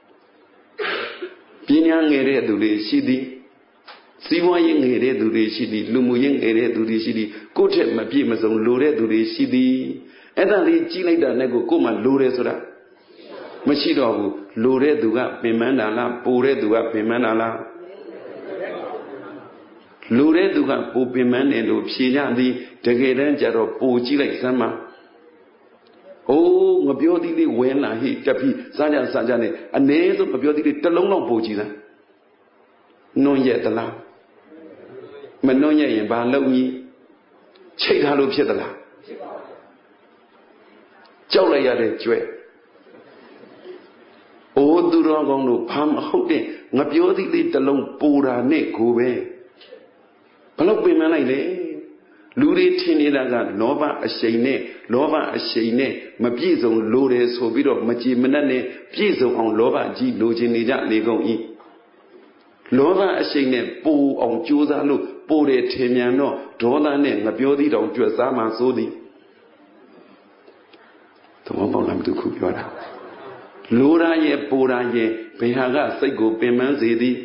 ပညာငယ်တဲ့သူတွေရှိသည်စီးပွားရေးငယ်တဲ့သူတွေရှိသည်လူမှုရေးငယ်တဲ့သူတွေရှိသည်ကိုယ့်ထက်မပြည့်မစုံလိုတဲ့သူတွေရှိသည်အဲ့ဒါလေးကြီးလိုက်တာနဲ့ကိုကိုမှလိုတယ်ဆိုတာမရှိတော့ဘူးလိုတဲ့သူကပင်ပန်းတာလားပိုတဲ့သူကပင်ပန်းတာလားလိုတဲ့သူကပိုပင်ပန်းတယ်လို့ဖြေကြသည်တကယ်တမ်းကျတော့ပိုကြည့်လိုက်စမ်းပါအိုးငပြောသည်လေးဝဲလာဟိတပိစားကြစားကြနဲ့အ ਨੇ ဆုံးငပြောသည်လေးတစ်လုံးလောက်ပိုကြည့်စမ်းနွန်ရက်သလားမနွန်ရက်ရင်ဘာလုပ်ကြီးချိတ်ထားလို့ဖြစ်သလားကြောက်လိုက်ရတဲ့ကြွဲအိုးသူတော်ကောင်းတို့ဘာမဟုတ်တဲ့ငပြောသည်လေးတစ်လုံးပိုတာနဲ့ကိုပဲဘလို့ပြင်မလိုက်လေလူတွေထင်နေတာကလောဘအရှိန်နဲ့လောဘအရှိန်နဲ့မပြည့်စုံလိုတယ်ဆိုပြီးတော့မကြည်မနှက်နဲ့ပြည့်စုံအောင်လောဘကြီးလိုချင်နေကြလေကုန်၏လောဘအရှိန်နဲ့ပူအောင်ကြိုးစားလို့ပိုတယ်ထင်မြန်တော့ဒေါသနဲ့ငပြောသည်တောင်ကြွက်စားမှဆိုသည်သဘောပေါက်လားမသူခုပြောတာလိုရရဲ့ပူရရဲ့ဘယ်ဟာကစိတ်ကိုပင်ပန်းစေသည်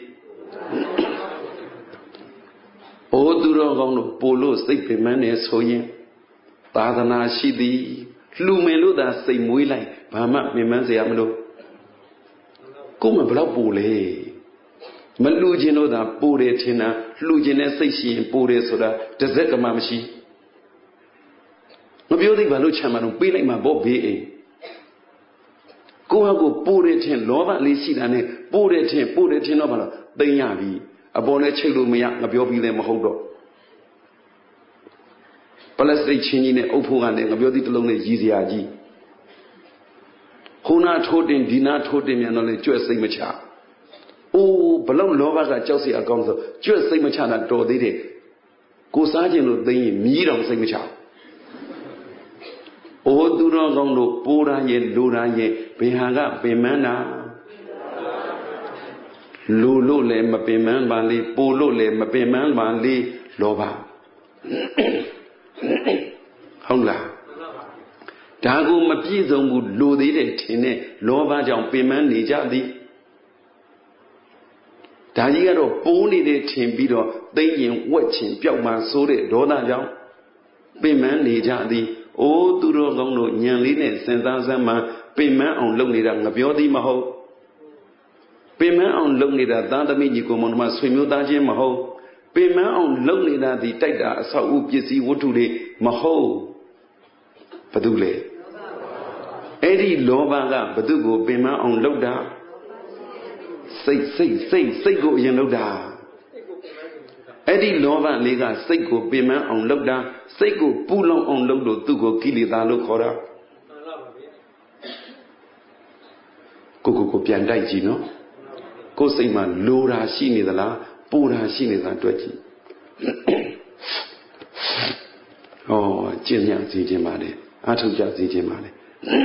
အိုးသူတော်ကောင်းတို့ပို့လို့စိတ်ပင်ပန်းနေဆိုရင်သာသနာရှိသည်လှူမယ်လို့သာစိတ်မွေးလိုက်ဘာမှပင်ပန်းเสียမလို့ကိုယ်မဘလောက်ပို့လေမလှူခြင်းလို့သာပို့တယ်ထင်တာလှူခြင်းနဲ့စိတ်ရှိရင်ပို့တယ်ဆိုတာတစ်စက်ကမှမရှိမပြောသေးဘာလို့ချမ်းမလို့ပေးလိုက်မှဘောဘေးအိမ်ကိုယ့်ဟာကိုပို့တယ်ထင်လောဘလေးရှိတာနဲ့ပို့တယ်ထင်ပို့တယ်ထင်တော့ဘာလို့သိမ့်ရပြီအပေါ်နဲ့ချိတ်လို့မရငပြောပြီးလည်းမဟုတ်တော့ပလတ်စတစ်ချင်းကြီးနဲ့အုပ်ဖို့ကလည်းငပြောသည့်တစ်လုံးနဲ့ရည်စရာကြီးခုနာထိုးတင်ဒီနာထိုးတင်မြန်တော့လေကြွက်စိတ်မချအိုးဘလောက်လောဘကကြောက်စရာအကောင်းဆိုကြွက်စိတ်မချတာတော်သေးတယ်ကိုစားခြင်းလို့သိရင်မြည်တော်စိတ်မချအိုးသူတော်ကောင်းတို့ပိုးရရဲ့လိုရရဲ့ဘယ်ဟာကပင်မန်းတာလူလို့လည်းမပင်ပန်းပါလေပိုလို့လည်းမပင်ပန်းပါလေလောဘဟုတ်လားဒါကိုမပြည့်စုံဘူးလိုသေးတယ်ထင်တဲ့လောဘကြောင့်ပင်ပန်းနေကြသည်ဒါကြီးကတော့ပိုးနေတဲ့ထင်ပြီးတော့သိရင်ဝက်ချင်ပျောက်မှဆိုးတဲ့ဒေါသကြောင့်ပင်ပန်းနေကြသည်အိုးသူတော်ကောင်းတို့ညံလေးနဲ့စဉ်းစားစမ်းမှပင်ပန်းအောင်လုပ်နေတာငပြောသည်မဟုတ်ပင်မအောင်လုပ်နေတာသားသမီးညီကိုမောင်နှမဆွေမျိုးသားချင်းမဟုတ်ပင်မအောင်လုပ်နေတာဒီတိုက်တာအဆောက်အဦပစ္စည်းဝတ္ထုတွေမဟုတ်ဘသူလဲအဲ့ဒီလောဘကဘသူကိုပင်မအောင်လုပ်တာစိတ်စိတ်စိတ်စိတ်ကိုအရင်လုပ်တာအဲ့ဒီလောဘလေးကစိတ်ကိုပင်မအောင်လုပ်တာစိတ်ကိုပူလောင်အောင်လုပ်လို့သူ့ကိုကိလေသာလို့ခေါ်တာကိုကိုကိုပြန်တိုက်ကြည့်နော်ကိုယ်စိတ်မှာလိုတာရှိနေသလားပူတာရှိနေသလားတွက်ကြည့်ဟောကျင့်ကြံစီခြင်းပါလေအထုတ်ကြစီခြင်းပါလေ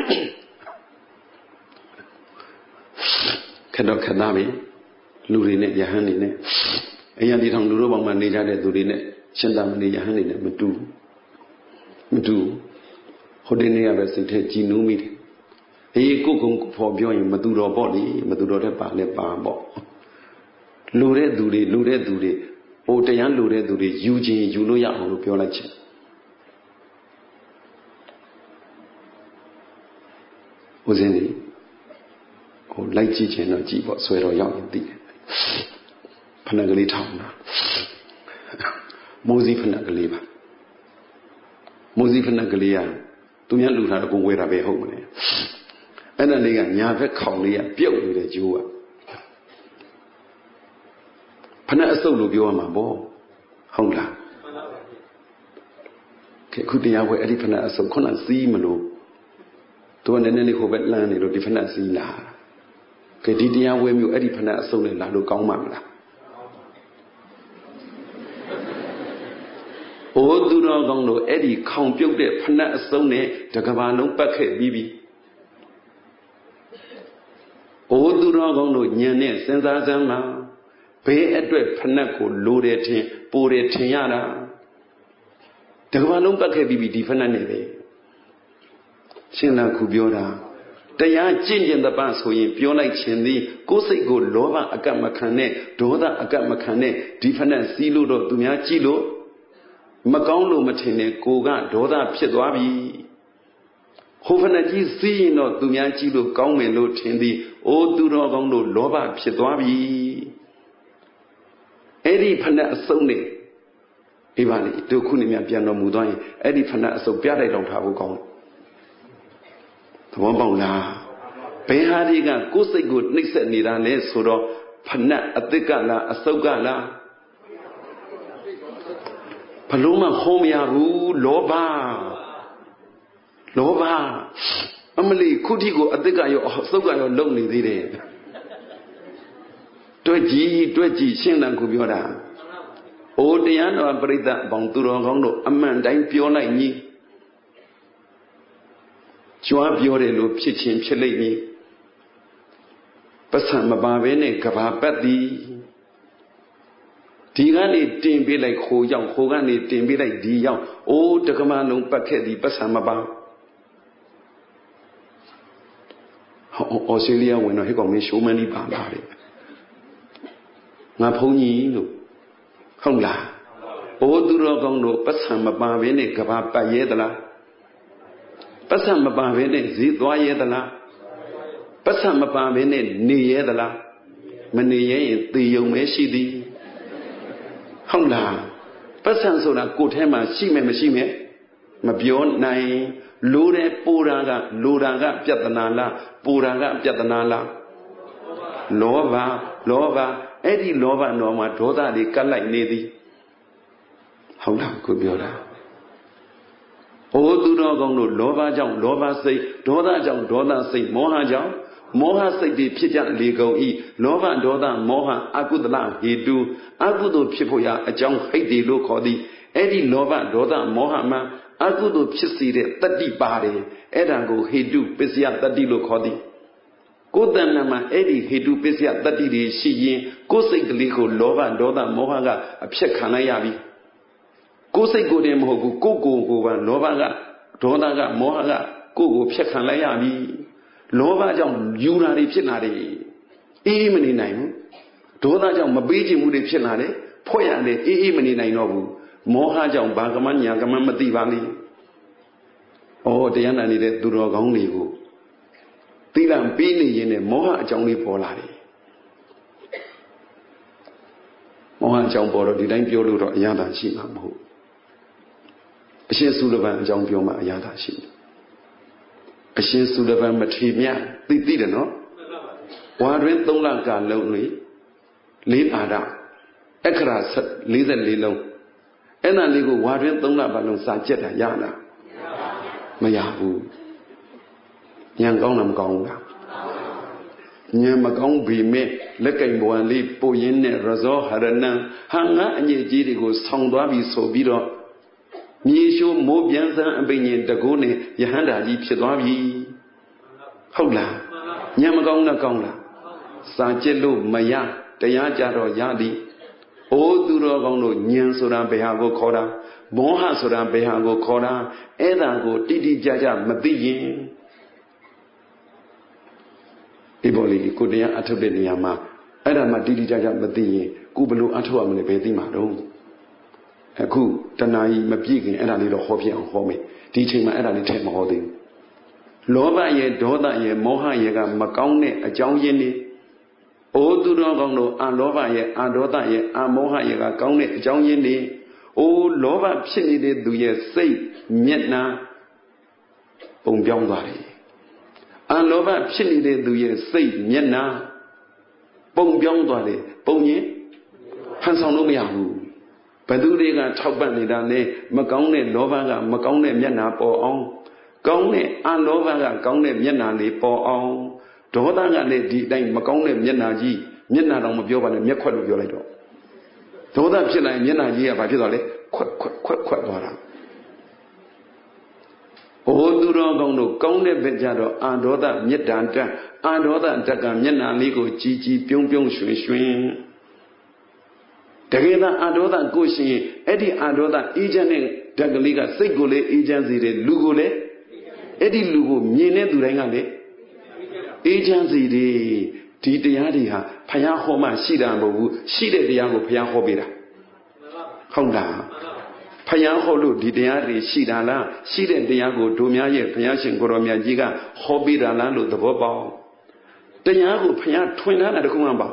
ခက်တော့ခက်သားပြီလူတွေနဲ့ယဟန်တွေနဲ့အရင်ဒီထောင်လူတို့ဘောင်မှာနေကြတဲ့သူတွေနဲ့ရှင်သာမဏေယဟန်တွေနဲ့မတူမတူဟိုဒီနေ့ကပဲစိတ်ထဲကြည်နူးမိတယ်အေးကိုကုံဖော်ပြောရင်မသူတော်ပေါ့လေမသူတော်တဲ့ပါလဲပါပေါ့လူတဲ့သူတွေလူတဲ့သူတွေဟိုတရားလူတဲ့သူတွေယူခြင်းယူလို့ရအောင်လို့ပြောလိုက်ချင်ဦးဇင်းဒီဟိုလိုက်ကြည့်ခြင်းတော့ကြည့်ပေါ့ဆွဲတော်ရောက်ရင်သိတယ်ဖဏကလေးထောင်းတာမိုးစည်းဖဏကလေးပါမိုးစည်းဖဏကလေးကသူများလူထားတော့ကိုဝဲတာပဲဟုတ်မလဲအဲ့ဒါလေးကညာဘက်ခေါင်လေးကပြုတ်နေတဲ့ကျိုးကဖဏအစုပ်လို့ပြောရမှာပေါ့ဟုတ်လားကဲခုတရားဝဲအဲ့ဒီဖဏအစုပ်ခုနစီးမလို့သူကနည်းနည်းလေးဟိုဘက်လမ်းနေလို့ဒီဖက်နဲ့စီးလာကဲဒီတရားဝဲမျိုးအဲ့ဒီဖက်နဲ့အစုံနဲ့လာလို့ကောင်းမှာမလားအိုးသူတော်ကောင်းတို့အဲ့ဒီခေါင်ပြုတ်တဲ့ဖက်နဲ့အစုံနဲ့တကဘာလုံးပတ်ခဲ့ပြီးပြီအိုးသူတော်ကောင်းတို့ညံနဲ့စဉ်းစားစမ်းပါဘေးအတွက်ဖက်နဲ့ကိုလိုတယ်ထင်ပိုတယ်ထင်ရတာတကဘာလုံးပတ်ခဲ့ပြီးပြီဒီဖက်နဲ့နေပဲရှင်သာခုပြောတာတရားကျင့်ကျင်တဲ့ပဆိုရင်ပြောလိုက်ခြင်းသည်ကိုယ်စိတ်ကိုလောဘအကတ်မခံနဲ့ဒေါသအကတ်မခံနဲ့ဒီဖက်နဲ့စီးလို့တော့သူများကြည့်လို့မကောင်းလို့မထင်နဲ့ကိုကဒေါသဖြစ်သွားပြီဟိုဖက်နဲ့ကြီးစီးရင်တော့သူများကြည့်လို့ကောင်းမယ်လို့ထင်သည်အိုးသူတော်ကောင်းတို့လောဘဖြစ်သွားပြီအဲ့ဒီဖက်နဲ့အစုံနဲ့အေးပါလေတို့ခုနေမြပြန်တော်မူသွားရင်အဲ့ဒီဖက်နဲ့အစုံပြတိုက်တောင်ထားဖို့ကောင်းတယ်သဘောပေါက်လားဘယ်ဟာတွေကကိုယ်စိတ်ကိုနှိပ်စက်နေတာလဲဆိုတော့ဖဏတ်အတိတ်ကလားအစုပ်ကလားဘလို့မှခေါ်မရဘူးလောဘလောဘအမလီခုထိကိုအတိတ်ကရောအစုပ်ကရောလုံနေသေးတယ်တွေ့ကြည့်တွေ့ကြည့်ရှင်းတန်ကိုပြောတာအိုးတရားတော်ပရိသတ်အပေါင်းသူတော်ကောင်းတို့အမှန်တိုင်းပြောလိုက်ညီကြွားပြောတယ်လို့ဖြစ်ချင်းဖြစ်လိမ့်မည်ပတ်စံမပါဘဲနဲ့ကဘာပတ်သည်ဒီကနေတင်ပေးလိုက်ခိုးရောက်ခိုးကနေတင်ပေးလိုက်ဒီရောက်အိုးတက္ကမလုံးပတ်ခဲ့သည်ပတ်စံမပါဟောဩစတြေးလျဝင်တော့ဟဲ့ကောင်မင်းရှိုးမန်းကြီးပါလာတယ်ငါဖုန်းကြီးလို့ဟုတ်လားအိုးသူတော်ကောင်းတို့ပတ်စံမပါဘဲနဲ့ကဘာပတ်ရဲသလားပတ်စံမပါဘဲနဲ့ဈေးသွားရဲသလားပတ်စံမပါဘဲနဲ့နေရဲသလားမနေရဲရင်သေယုံပဲရှိသည်ဟုတ်လားပတ်စံဆိုတာကိုယ်ထဲမှာရှိမယ်မရှိမယ်မပြောနိုင်လိုတယ်ပိုတာကလိုတာကပြဿနာလားပိုတာကပြဿနာလားလောဘလောဘအဲ့ဒီလောဘတော်မှာဒေါသတွေကပ်လိုက်နေသည်ဟုတ်လားကိုပြောတာအိုးသူတော်ကောင်းတို့လောဘကြောင့်လောဘစိတ်ဒေါသကြောင့်ဒေါသစိတ်မောဟကြောင့်မောဟစိတ်တွေဖြစ်ကြလေကုန်၏လောဘဒေါသမောဟအကုသလဟေတုအကုသိုလ်ဖြစ်ဖို့ရာအကြောင်းဟိတ်တွေလို့ခေါ်သည်အဲ့ဒီလောဘဒေါသမောဟမှာအကုသိုလ်ဖြစ်စေတဲ့တတ္တိပါတယ်အဲ့ဒါကိုဟေတုပစ္စယတတ္တိလို့ခေါ်သည်ကိုယ်တဏ္ဍာမှာအဲ့ဒီဟေတုပစ္စယတတ္တိတွေရှိရင်ကိုယ်စိတ်ကလေးကိုလောဘဒေါသမောဟကအဖြတ်ခံလိုက်ရပြီကိုယ်စိတ်ကိုယ်တည်းမဟုတ်ဘူးကိုယ်ကိုယ်ကိုပါလောဘကဒေါသကမောဟကကိုယ်ကိုဖြတ်ခံလိုက်ရပြီလောဘကြောင့်ယူတာတွေဖြစ်လာတယ်အေးမနေနိုင်ဘူးဒေါသကြောင့်မပေးခြင်းမှုတွေဖြစ်လာတယ်ဖွဲ့ရတယ်အေးအေးမနေနိုင်တော့ဘူးမောဟကြောင့်ဘာကမှညာကမှမသိပါလိမ့်ဩတရားနာနေတဲ့သူတော်ကောင်းတွေကိုသီလပေးနေရင်လည်းမောဟအကြောင်းလေးပေါ်လာတယ်မောဟအကြောင်းပေါ်တော့ဒီတိုင်းပြောလို့တော့အရသာရှိမှာမဟုတ်အရှင်သုလဗံအကြောင်းပြောမှအရသာရှိတယ်အရှင်သုလဗံမထေမြတ်သိသိတယ်နော်ဝါတွင်သုံးလကလုံးလေလေးအာရအခရာလေးสิบสี่လုံးအဲ့ဒါလေးကိုဝါတွင်သုံးလပတ်လုံးစာကြက်တာရလားမရဘူးဉာဏ်ကောင်းလားမကောင်းဘူးလားဉာဏ်မကောင်းပြီမဲ့လက်ကင်ဘဝလေးပို့ရင်းနဲ့ရဇောဟရဏံဟာငါအညစ်အကြေးတွေကိုဆောင်းသွားပြီဆိုပြီးတော့မြေရှိုးမိုးပြန်စမ်းအပိညာတကုနဲ့ယဟန္တာကြီးဖြစ်သွားပြီဟုတ်လားဉာဏ်မကောင်းလားကောင်းလားစာကြက်လို့မရတရားကြတော့ရသည်အိုးသူတော်ကောင်းတို့ဉာဏ်ဆိုတာဘယ်ဟာကိုခေါ်တာမောဟဆိုတာဘယ်ဟာကိုခေါ်တာအဲ့ဒါကိုတိတိကျကျမသိရင်ဒီပေါ်လေးကိုတရားအထုတ်တဲ့နေရာမှာအဲ့ဒါမှတိတိကျကျမသိရင်ကိုဘလို့အထုတ်ရမလဲဘယ်သိမှာတော့အခုတဏှာကြီးမပြည့်ခင်အဲ့ဒါလေးတော့ဟောပြအောင်ဟောမယ်ဒီချိန်မှာအဲ့ဒါလေးထည့်မဟောသေးဘူးလောဘရဲ့ဒေါသရဲ့မောဟရဲ့ကမကောင်းတဲ့အကြောင်းရင်းတွေအိုးသူတော်ကောင်းတို့အာလောဘရဲ့အာဒေါသရဲ့အာမောဟရဲ့ကကောင်းတဲ့အကြောင်းရင်းတွေအိုးလောဘဖြစ်နေတဲ့သူရဲ့စိတ်မျက်နှာပုံပြောင်းသွားတယ်အာလောဘဖြစ်နေတဲ့သူရဲ့စိတ်မျက်နှာပုံပြောင်းသွားတယ်ပုံရင်ဖန်ဆောင်လို့မရဘူးဘယ်သူတွေကထောက်ပံ့နေတာလဲမကောင်းတဲ့လောဘကမကောင်းတဲ့မျက်နှာပေါ်အောင်ကောင်းတဲ့အလောဘကကောင်းတဲ့မျက်နှာလေးပေါ်အောင်ဒေါသကလည်းဒီအတိုင်းမကောင်းတဲ့မျက်နှာကြီးမျက်နှာတော့မပြောပါနဲ့မျက်ခွက်လို့ပြောလိုက်တော့ဒေါသဖြစ်လာရင်မျက်နှာကြီးကဘာဖြစ်သွားလဲခွက်ခွက်ခွက်ခွက်သွားတာဘိုးသူတော်ကောင်းတို့ကောင်းတဲ့ဘက်ကြတော့အာဒေါသမေတ္တာတက်အာဒေါသတက်ကမျက်နှာလေးကိုကြည်ကြည်ပြုံးပြုံးရွှင်ရွှင်တကယ်သာအာဒေါသကိုရှင်အဲ့ဒီအာဒေါသအေးချမ်းတဲ့ဓာတ်ကလေးကစိတ်ကိုလည်းအေးချမ်းစေတယ်လူကိုလည်းအဲ့ဒီလူကိုမြင်တဲ့သူတိုင်းကလည်းအေးချမ်းစေတယ်ဒီတရားတွေဟာဘုရားဟောမှရှိတာမဟုတ်ဘူးရှိတဲ့တရားကိုဘုရားဟောပေးတာဟုတ်လားဘုရားဟောလို့ဒီတရားတွေရှိတာလားရှိတဲ့တရားကိုတို့များရဲ့ဘုရားရှင်ကိုရောမြတ်ကြီးကဟောပေးတာလားလို့သဘောပေါက်တရားကိုဘုရားထွင်ထားတာတခုမှမပေါ့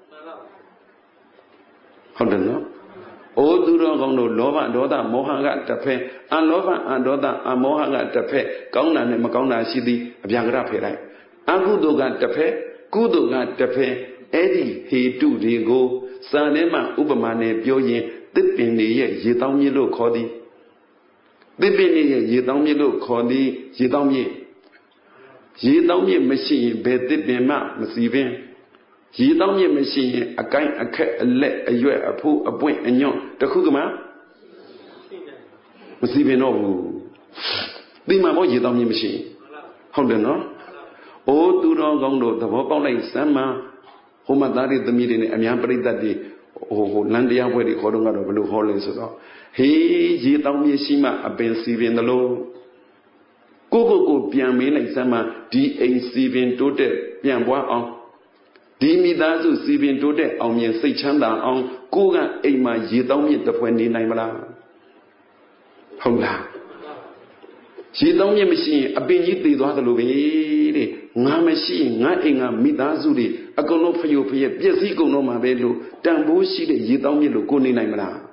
ဟုတ်တယ်နော်အိုးသူတော်ကောင်းတို့လောဘဒေါသမောဟကတစ်ဖက်အလောဘအဒေါသအမောဟကတစ်ဖက်ကောင်းတာနဲ့မကောင်းတာရှိသည်အဗျာကရဖယ်လိုက်အကုသိုလ်ကတစ်ဖက်ကုသိုလ်ကတစ်ဖက်အဲ့ဒီဟေတုတွေကိုစာထဲမှာဥပမာနဲ့ပြောရင်သစ်ပင်တွေရဲ့ရေတောင်းမြစ်လို့ခေါ်သည်သစ်ပင်တွေရဲ့ရေတောင်းမြစ်လို့ခေါ်သည်ရေတောင်းမြစ်ရေတောင်းမြစ်မရှိရင်ဘယ်သစ်ပင်မှမစီပင်ရေတောင်းမြစ်မရှိရင်အကိုင်းအခက်အလက်အရွက်အဖိုးအပွင့်အညွန့်တခုကမှမစီပင်တော့ဘူးဒီမှာဘောရေတောင်းမြစ်မရှိဟုတ်တယ်နော်အိုးသူတော်ကောင်းတို့သဘောပေါက်လိုက်စမ်းမှာဟိုမှာသားတွေသမီးတွေနဲ့အများပြိတ္တတွေဟိုဟိုလမ်းတရားပွဲတွေခေါ်တော့ကတော့ဘယ်လိုဟောလဲဆိုတော့ဟေးရေတောင်းမြစ်ရှိမှအပင်စီပင်တယ်လို့ကိုကိုကိုပြန်မေးလိုက်စမ်းမှာဒီအိမ်စီပင်တိုးတက်ပြန်ပွားအောင်ဒီမိသားစုစီပင်တိုးတက်အောင်မြင်စိတ်ချမ်းသာအောင်ကိုကအိမ်မှာရေတောင်းမြစ်တစ်ဖွဲနေနိုင်မလားဟုတ်လားရေတောင်းမြစ်မရှိရင်အပင်ကြီးတည်သွားသလိုပဲတဲ့ငါမရှိရင်ငါအိမ်ကမိသားစုတွေအကုန်လုံးဖျို့ဖျက်ပြည့်စည်ကုန်တော့မှာပဲလို့တန်ဖိုးရှိတဲ့ရေတောင်းမြစ်လို့ကိုနေနိုင်မလား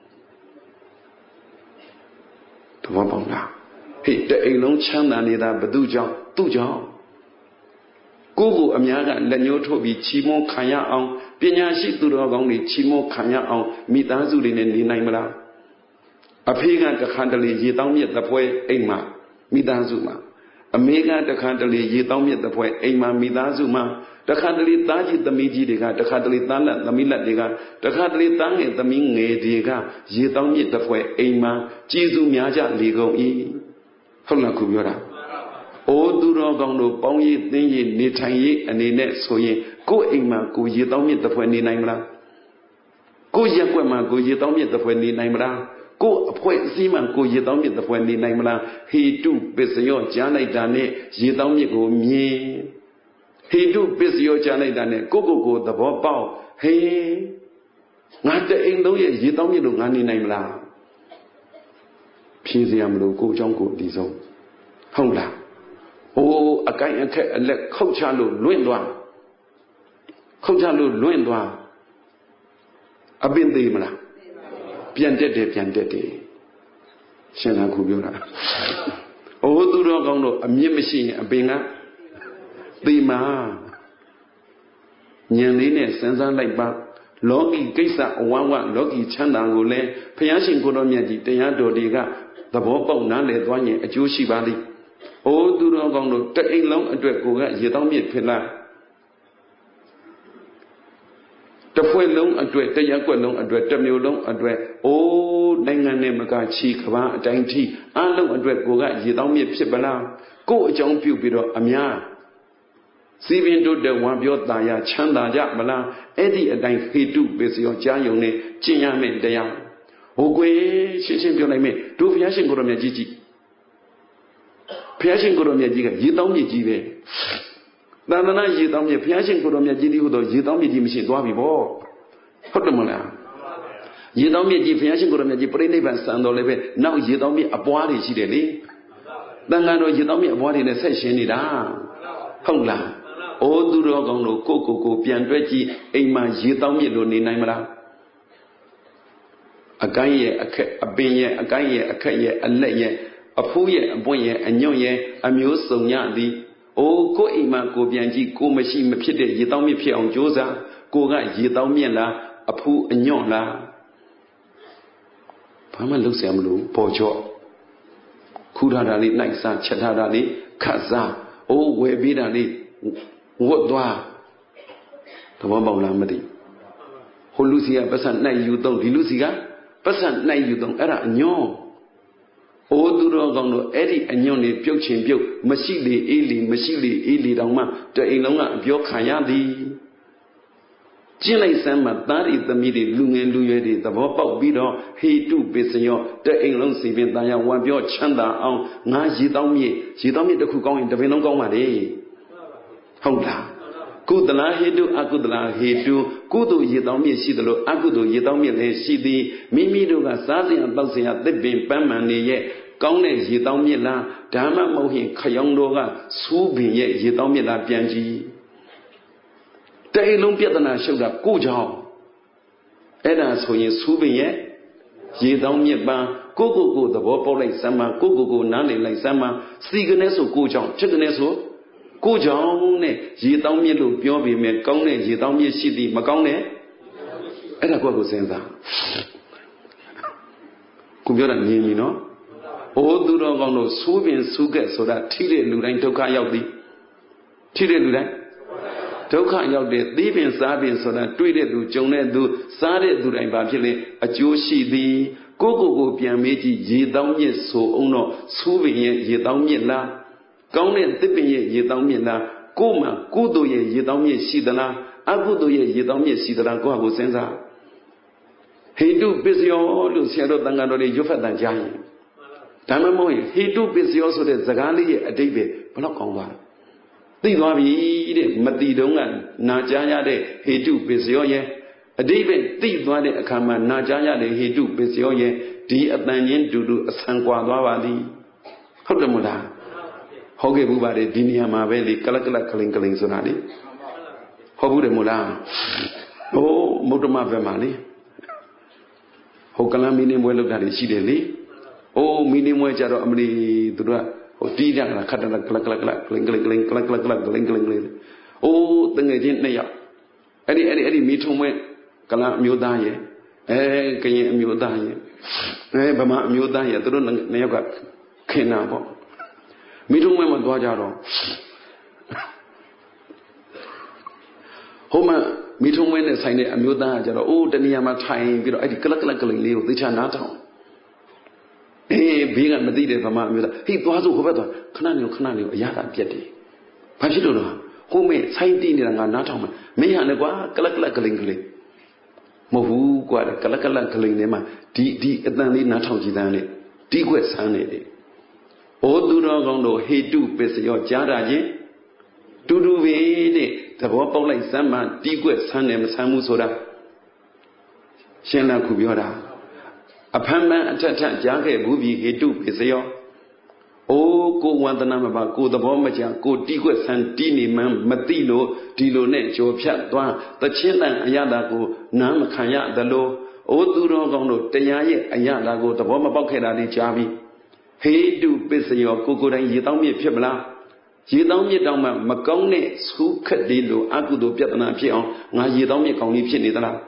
သဘောပေါက်လားဟေ့တအိမ်လုံးချမ်းသာနေတာဘသူကြောင့်သူ့ကြောင့်ကိုကိုအများကလက်ညှိုးထိုးပြီးချီးမွမ်းခံရအောင်ပညာရှိသူတော်ကောင်းတွေချီးမွမ်းခံရအောင်မိသားစုတွေနဲ့နေနိုင်မလားအဖေကတခါတလေရေတောင်းမြစ်တစ်ဖွဲအိမ်မှာမိသားစုမှာအမေကတခါတလေရေတောင်းမြစ်တစ်ဖွဲအိမ်မှာမိသားစုမှာတခါတလေသားကြီးသမီးကြီးတွေကတခါတလေသားလက်သမီးလက်တွေကတခါတလေသားငယ်သမီးငယ်တွေကရေတောင်းမြစ်တစ်ဖွဲအိမ်မှာကျေးဇူးများကြလေကုန်၏ဟုတ်လားခုပြောတာအိုးသူတော်ကောင်းတို့ပေါင်းရည်သင်းရည်နေထိုင်ရည်အနေနဲ့ဆိုရင်ကိုယ့်အိမ်မှာကိုရေတောင်းမြစ်တစ်ဖွဲနေနိုင်မလားကိုယ့်ရက်ွက်မှာကိုရေတောင်းမြစ်တစ်ဖွဲနေနိုင်မလားကိုယ်အဖွဲ့အစည်းမှကိုရေတောင်းမြစ်တစ်ဖွဲနေနိုင်မလားဟေတုပစ္စယောကြားလိုက်တာနဲ့ရေတောင်းမြစ်ကိုမြင်ဟေတုပစ္စယောကြားလိုက်တာနဲ့ကိုကိုကိုသဘောပေါက်ဟေးငါတအိမ်လုံးရဲ့ရေတောင်းမြစ်လို့ငါနေနိုင်မလားဖြေစရာမလိုကိုအကြောင်းကိုအဒီဆုံးဟုတ်လားဟိုအကိုင်းအခက်အလက်ခောက်ချလို့လွင့်သွားခောက်ချလို့လွင့်သွားအပင်သေးမလားပြန်တက်တယ်ပြန်တက်တယ်ရှင်သာခုပြောတာအိုးသူတော်ကောင်းတို့အမြင့်မရှိရင်အပင်ကသေမှာဉာဏ်လေးနဲ့စဉ်းစားလိုက်ပါလောကီကိစ္စအဝမ်းဝလောကီချမ်းသာကိုလည်းဘုရားရှင်ကိုတော်မြတ်ကြီးတရားတော်တွေကသဘောပေါက်နားလည်သွားရင်အကျိုးရှိပါလိမ့်အိုးသူတော်ကောင်းတို့တအိမ်လုံးအတွက်ကိုကရေတောင်းမြစ်ဖြစ်လားတဖွဲ့လုံးအတွက်တရက်ွက်လုံးအတွက်တစ်မျိုးလုံးအတွက်အိုးနိုင်ငံနဲ့မကချီကဘာအတိုင်းထိအလုံးအတွက်ကိုကရေတောင်းမြစ်ဖြစ်ပလားကို့အကြောင်းပြုပြီးတော့အများစီပင်တို့တဲ့ဝံပြောตายချမ်းသာကြမလားအဲ့ဒီအတိုင်းဟေတုပစ္စယောကြားယုံနဲ့ကျင့်ရမယ့်တရားဟိုကွယ်ရှင်းရှင်းပြောလိုက်မယ်တို့ဘုရားရှင်ကိုယ်တော်မြတ်ကြီးကြီးဘုရားရှင်ကိုယ်တော်မြတ်ကြီးကရေတောင်းမြစ်ကြီးပဲသာသနာရေတောင်းမြစ်ဘုရားရှင်ကိုယ်တော်မြတ်ကြီးဒီဟုသောရေတောင်းမြစ်ကြီးမရှိသွားပြီပေါ့ဟုတ်တယ်မလားရေတောင်းမြစ်ကြီးဘုရားရှင်ကိုယ်တော်မြတ်ကြီးပြိဋိဘံစံတော်လည်းပဲနောက်ရေတောင်းမြစ်အပွားတွေရှိတယ်လေတန်ခါတော်ရေတောင်းမြစ်အပွားတွေနဲ့ဆက်ရှင်နေတာဟုတ်လားအိုးသူတော်ကောင်းတို့ကိုကိုကိုပြန်တွဲကြည့်အိမ်မှာရေတောင်းမြစ်လို့နေနိုင်မလားအကိုင်းရဲ့အခက်အပင်ရဲ့အကိုင်းရဲ့အခက်ရဲ့အလက်ရဲ့အဖိုးရဲ့အပွင့်ရဲ့အညွန့်ရဲ့အမျိုးစုံရသည်အိုးကိုအိမ်မှာကိုပြန်ကြည့်ကိုမရှိမဖြစ်တဲ့ရေတောင်းမြစ်ဖြစ်အောင်ကြိုးစားကိုကရေတောင်းမြစ်လားအဖိုးအညွန့်လားဘာမှလုပ်ဆရာမလို့ပေါ်ချော့ခု Fudadali, Naxa, Chatadali, Kaza, oh, where Bidali, what dwa? The one about Lamadi. Holusia, Passan, Nay, you don't, Dilusia, Passan, Nay, you don't, Era, no. Oh, do not Eddie and Yoni, Piochim, Pio, Masili, Eli, Masili, Eli, Dama, the Ilonga, Biokayadi. Jilay Sama, that is the media, Lungan Luyedi, the Wapa Bido, he too, Bisayo, the Ilon Sibin, Daya, one Bio Chanda, on Naji Domi, she told me the Kukong in the Vinogomade. Honda. Kudala Hedu, Akudala Hedu, Kudu Yedomi Sidalo, Akudu Yedomi Sidi, Mimiduga Sazi and Bausia, the Bim Pamani, Gone Yedomi La, Dama Mohi, Kayondoga, Subi Yedomi La Pianji. They don't get an sugar, good job. Edas when you Subi Yedomi Ba, Gogo go, the Wopo like Sama, Gogo go, Nani like Sama, Siganeso, good job, Chickaneso. Cô cháu này, dì tao miết lục biểu bì mẹ công này, dì tao miết xí đi mà công này. Ấy là qua cô xem ra. Cô biểu là nhìn mình nó. Ô tu đó con nó số biến số kệ số đã thi lệ lũ đánh thâu kháရောက်đi. Thi lệ lũ đánh. Thâu kháရောက်đi, tí biến xá biến số đã truy lệ lũ chống lệ lũ, xá lệ lũ đánh bà phía lệ, à chú xí đi. Cô cô cô biến mê chỉ dì tao miết số ông nó, số biến dì tao miết là. Công nên tiếp bên ye tao miền là cô mà cô đôi ye tao miền xí đó là à cô đôi ye tao miền xí đó là cô học sinh ra Hindu bây giờ lúc xưa đó tăng cái đó phát triển dài, tại mà mỗi Hindu bây giờ số đấy giá lý ở đây về bao lâu công vào, tuy nói vì đấy mất đi đúng không, na cha nhà đấy Hindu bây giờ ye ở đây về tuy nói đấy cái mà na cha nhà đấy Hindu bây giờ ye đi ở đây nhân đủ đủ sang qua đó vào đi, không được một đà. Họ cái bố bà đấy đi nhà mà về đi cala cala caling caling số nào đi, họ bố đấy mua la, ô một đôi mà về mà đi, họ cala mini mua lúc nào đi xí đến đi, ô mini mua cho nó đi tụi nó, họ đi ra là khát là cala cala cala caling caling caling cala cala cala caling caling caling, ô từng ngày trên này à, ấy đi ấy đi ấy đi mi thông mấy cala miêu ta vậy, ê cái gì miêu ta vậy, ê bà má miêu ta vậy tụi nó này có khen nào không? Mỹ Trung mới mà qua ra rồi. Hôm mà Mỹ Trung mới này xài này anh yêu ta cho nó ô tên nhà mà thay cái đó ấy thì cái lắc cái lắc cái linh liu tới cha nát thôi. Ê bị ngăn mà đi để mà yêu ta, thì qua rồi không phải rồi, khán nhiều khán nhiều, giá cả biết đi. Phải chứ đâu nào? Hôm mà xài đi này là ngàn nát thôi mà, mấy hàng này quá cái lắc cái lắc cái linh cái linh. Mà vu qua cái lắc cái lắc cái linh này mà đi đi cái này nát thôi chỉ ta này, đi quét sáng này đi. Ô tu đó con đồ hệ tu bây giờ trả ra chứ, tu tu về này, thằng bố bảo lại sao mà đi quét sang này mà sang mua số đó, xem là khu biểu đó, à phần mà chắc chắc trả cái bố vì hệ tu bây giờ, ô cô quan tâm mà bà cô thằng bố mà trả cô đi quét sang đi này mà mà đi lô đi lô này cho phép toa, ta xem là anh ta cô nắm mà khai nhận đó lô, ô tu đó con đồ tay nhảy anh ta cô thằng bố mà bảo cái đó đi trả vì Hindu bây giờ cô cô đang dễ tao miệt phép là dễ tao miệt đâu mà mà công này số khất đi đồ ác đồ biết là phép ông ngài dễ tao miệt công này phép này đó là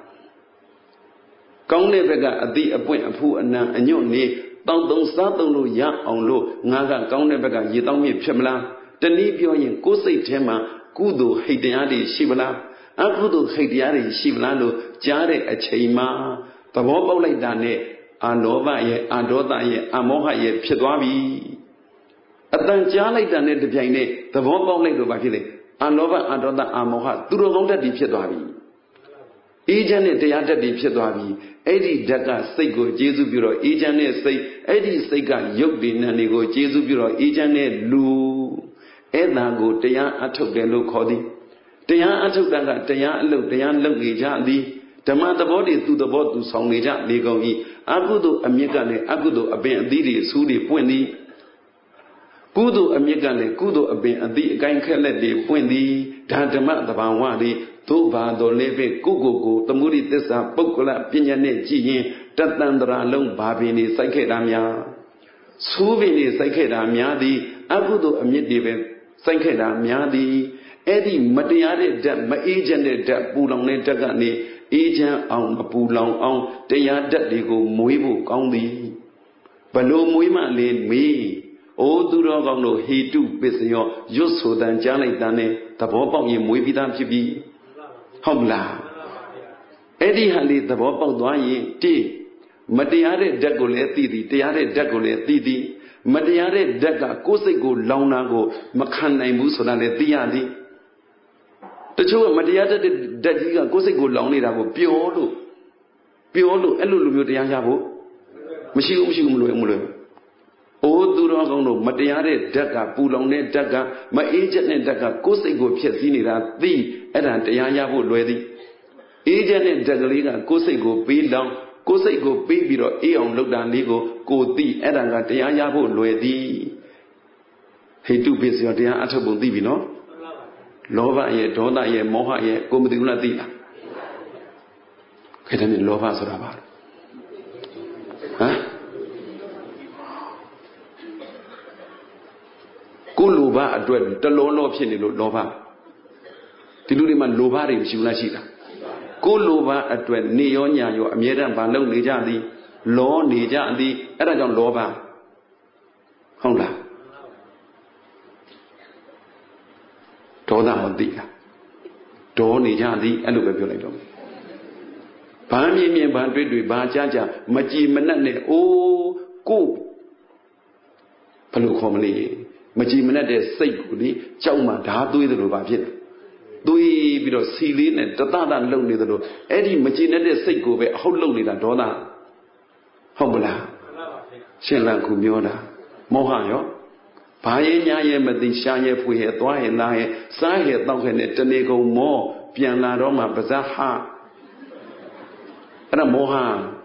công này phải cả đi ở bên phụ anh anh nhon này tao tông sát tông đồ ya ông đồ ngài cả công này phải cả dễ tao miệt phép là tên này biểu hiện cố xây thêm mà cố đồ hay tiền đi xí là ác đồ hay tiền đi xí là đồ trả để ở chơi mà tao bảo bảo lại đàn này Anova ye, Andota ye, Amoha ye, Piedwabi. At the Jalita net the Piane, the Vombo lake of Bakile, Anova, Andota, Amoha, Turonda di Piedwabi. Ejanet de Yata di Piedwabi, Eddie Daka, Sego, Jesu Bureau, Ejanet say, Eddie Sega, Yogdi Nanigo, Jesu Bureau, Ejanet Lu, Edna go, Teya Atok de Lo Codi. Teya Atok Danga, Teya Lo, Teya Logi Jadi. Dama the body to the body to song Nija, Legogi, Agudo, Amigale, Agudo, Aben Didi, Sudi, Puendi, Gudo, Amigale, Gudo, Aben, and the Gankele, the Puendi, Tantama, the Bawadi, Toba, the Leve, Gugu, the Moody Tessa, Pocola, Pinyane, Ji, Tatandra, Long Babini, Psychedamia, Suvini, Psychedamia, Agudo, Amidive, Psychedamia, Eddie, Matiade, my agent, that Pulong Netagani. Agent on a pulong on, they are that they go muibu on the Palo muima lane me. အိုးသူတော်ကောင်းတို့ဟေတုပစ္စယောရွတ်ဆိုတန်ကြားလိုက်တန်နဲ့သဘောပေါက်ရင်မွေးပြီးသားဖြစ်ပြီဟုတ်မလားအဲ့ဒီဟာလေးသဘောပေါက်သွားရင်တိမတရားတဲ့ဓာတ်ကိုလည်းသိသည်တရားတဲ့ဓာတ်ကိုလည်းသိသည်မတရားတဲ့ဓာတ်ကကိုယ်စိတ်ကိုလောင်တာကိုမခံနိုင်ဘူးဆိုတာလည်းသိရသည်တချို့ကမတရားတဲ့ဓာတ်ကြီးကကိုယ်စိတ်ကိုလောင်နေတာကိုပျော်လို့ပျော်လို့အဲ့လိုလိုမျိုးတရားရဖို့မရှိဘူးမရှိဘူးမလို့မလို့အိုးသူတော်ကောင်းတို့မတရားတဲ့ဓာတ်ကပူလောင်တဲ့ဓာတ်ကမအေးချက်တဲ့ဓာတ်ကကိုယ်စိတ်ကိုဖျက်ဆီးနေတာသိအဲ့ဒါတရားရဖို့လွယ်သည်အေးချက်တဲ့ဓာတ်ကလေးကကိုယ်စိတ်ကိုပေးလောင်ကိုယ်စိတ်ကိုပေးပြီးတော့အေးအောင်လုပ်တာလေးကိုကိုသိအဲ့ဒါကတရားရဖို့လွယ်သည်ဟိတုပစ္စယောတရားအထုတ်ပုံသိပြီနော်လောဘရဲ့ဒေါသရဲ့မောဟရဲ့ကိုမသိဘူးလားသိလားခဲတယ်လောဘဆိုတာပါဟမ်ကိုလိုဘအတွက်တလောလောဖြစ်နေလို့လောဘဒီလူတွေမှာလိုဘတွေမရှိဘူးလားရှိတာကိုလိုဘအတွက်နေရောညာရောအမြဲတမ်းမလုပ်နေကြသည်လောနေကြသည်အဲ့ဒါကြောင့်လောဘဟုတ်လားဒေါသမသိလားဒေါနေကြသည်အဲ့လိုပဲပြောလိုက်တော့ဘာမြင်မြင်ဘာတွေ့တွေ့ဘာကြားကြားမကြည်မနှက်နဲ့အိုးကိုဘယ်လိုခေါ်မလဲမကြည်မနှက်တဲ့စိတ်ကိုလေကြောက်မှဓာသွေးတယ်လို့ဘာဖြစ်လဲသွေးပြီးတော့စီလေးနဲ့တသတလုံနေတယ်လို့အဲ့ဒီမကြည်တဲ့စိတ်ကိုပဲအဟုတ်လုံနေတာဒေါသဟုတ်မလားရှင်းလန်းခုပြောတာမောဟရောဘာရဲ့ညာရဲ့မသိရှားရဲ့ဖွေရဲ့သွားရဲ့လားရဲ့စားရဲ့တောက်ရဲ့နဲ့တနေကုန်မောပြန်လာတော့မှပါဇက်ဟအဲ့ဒါမောဟ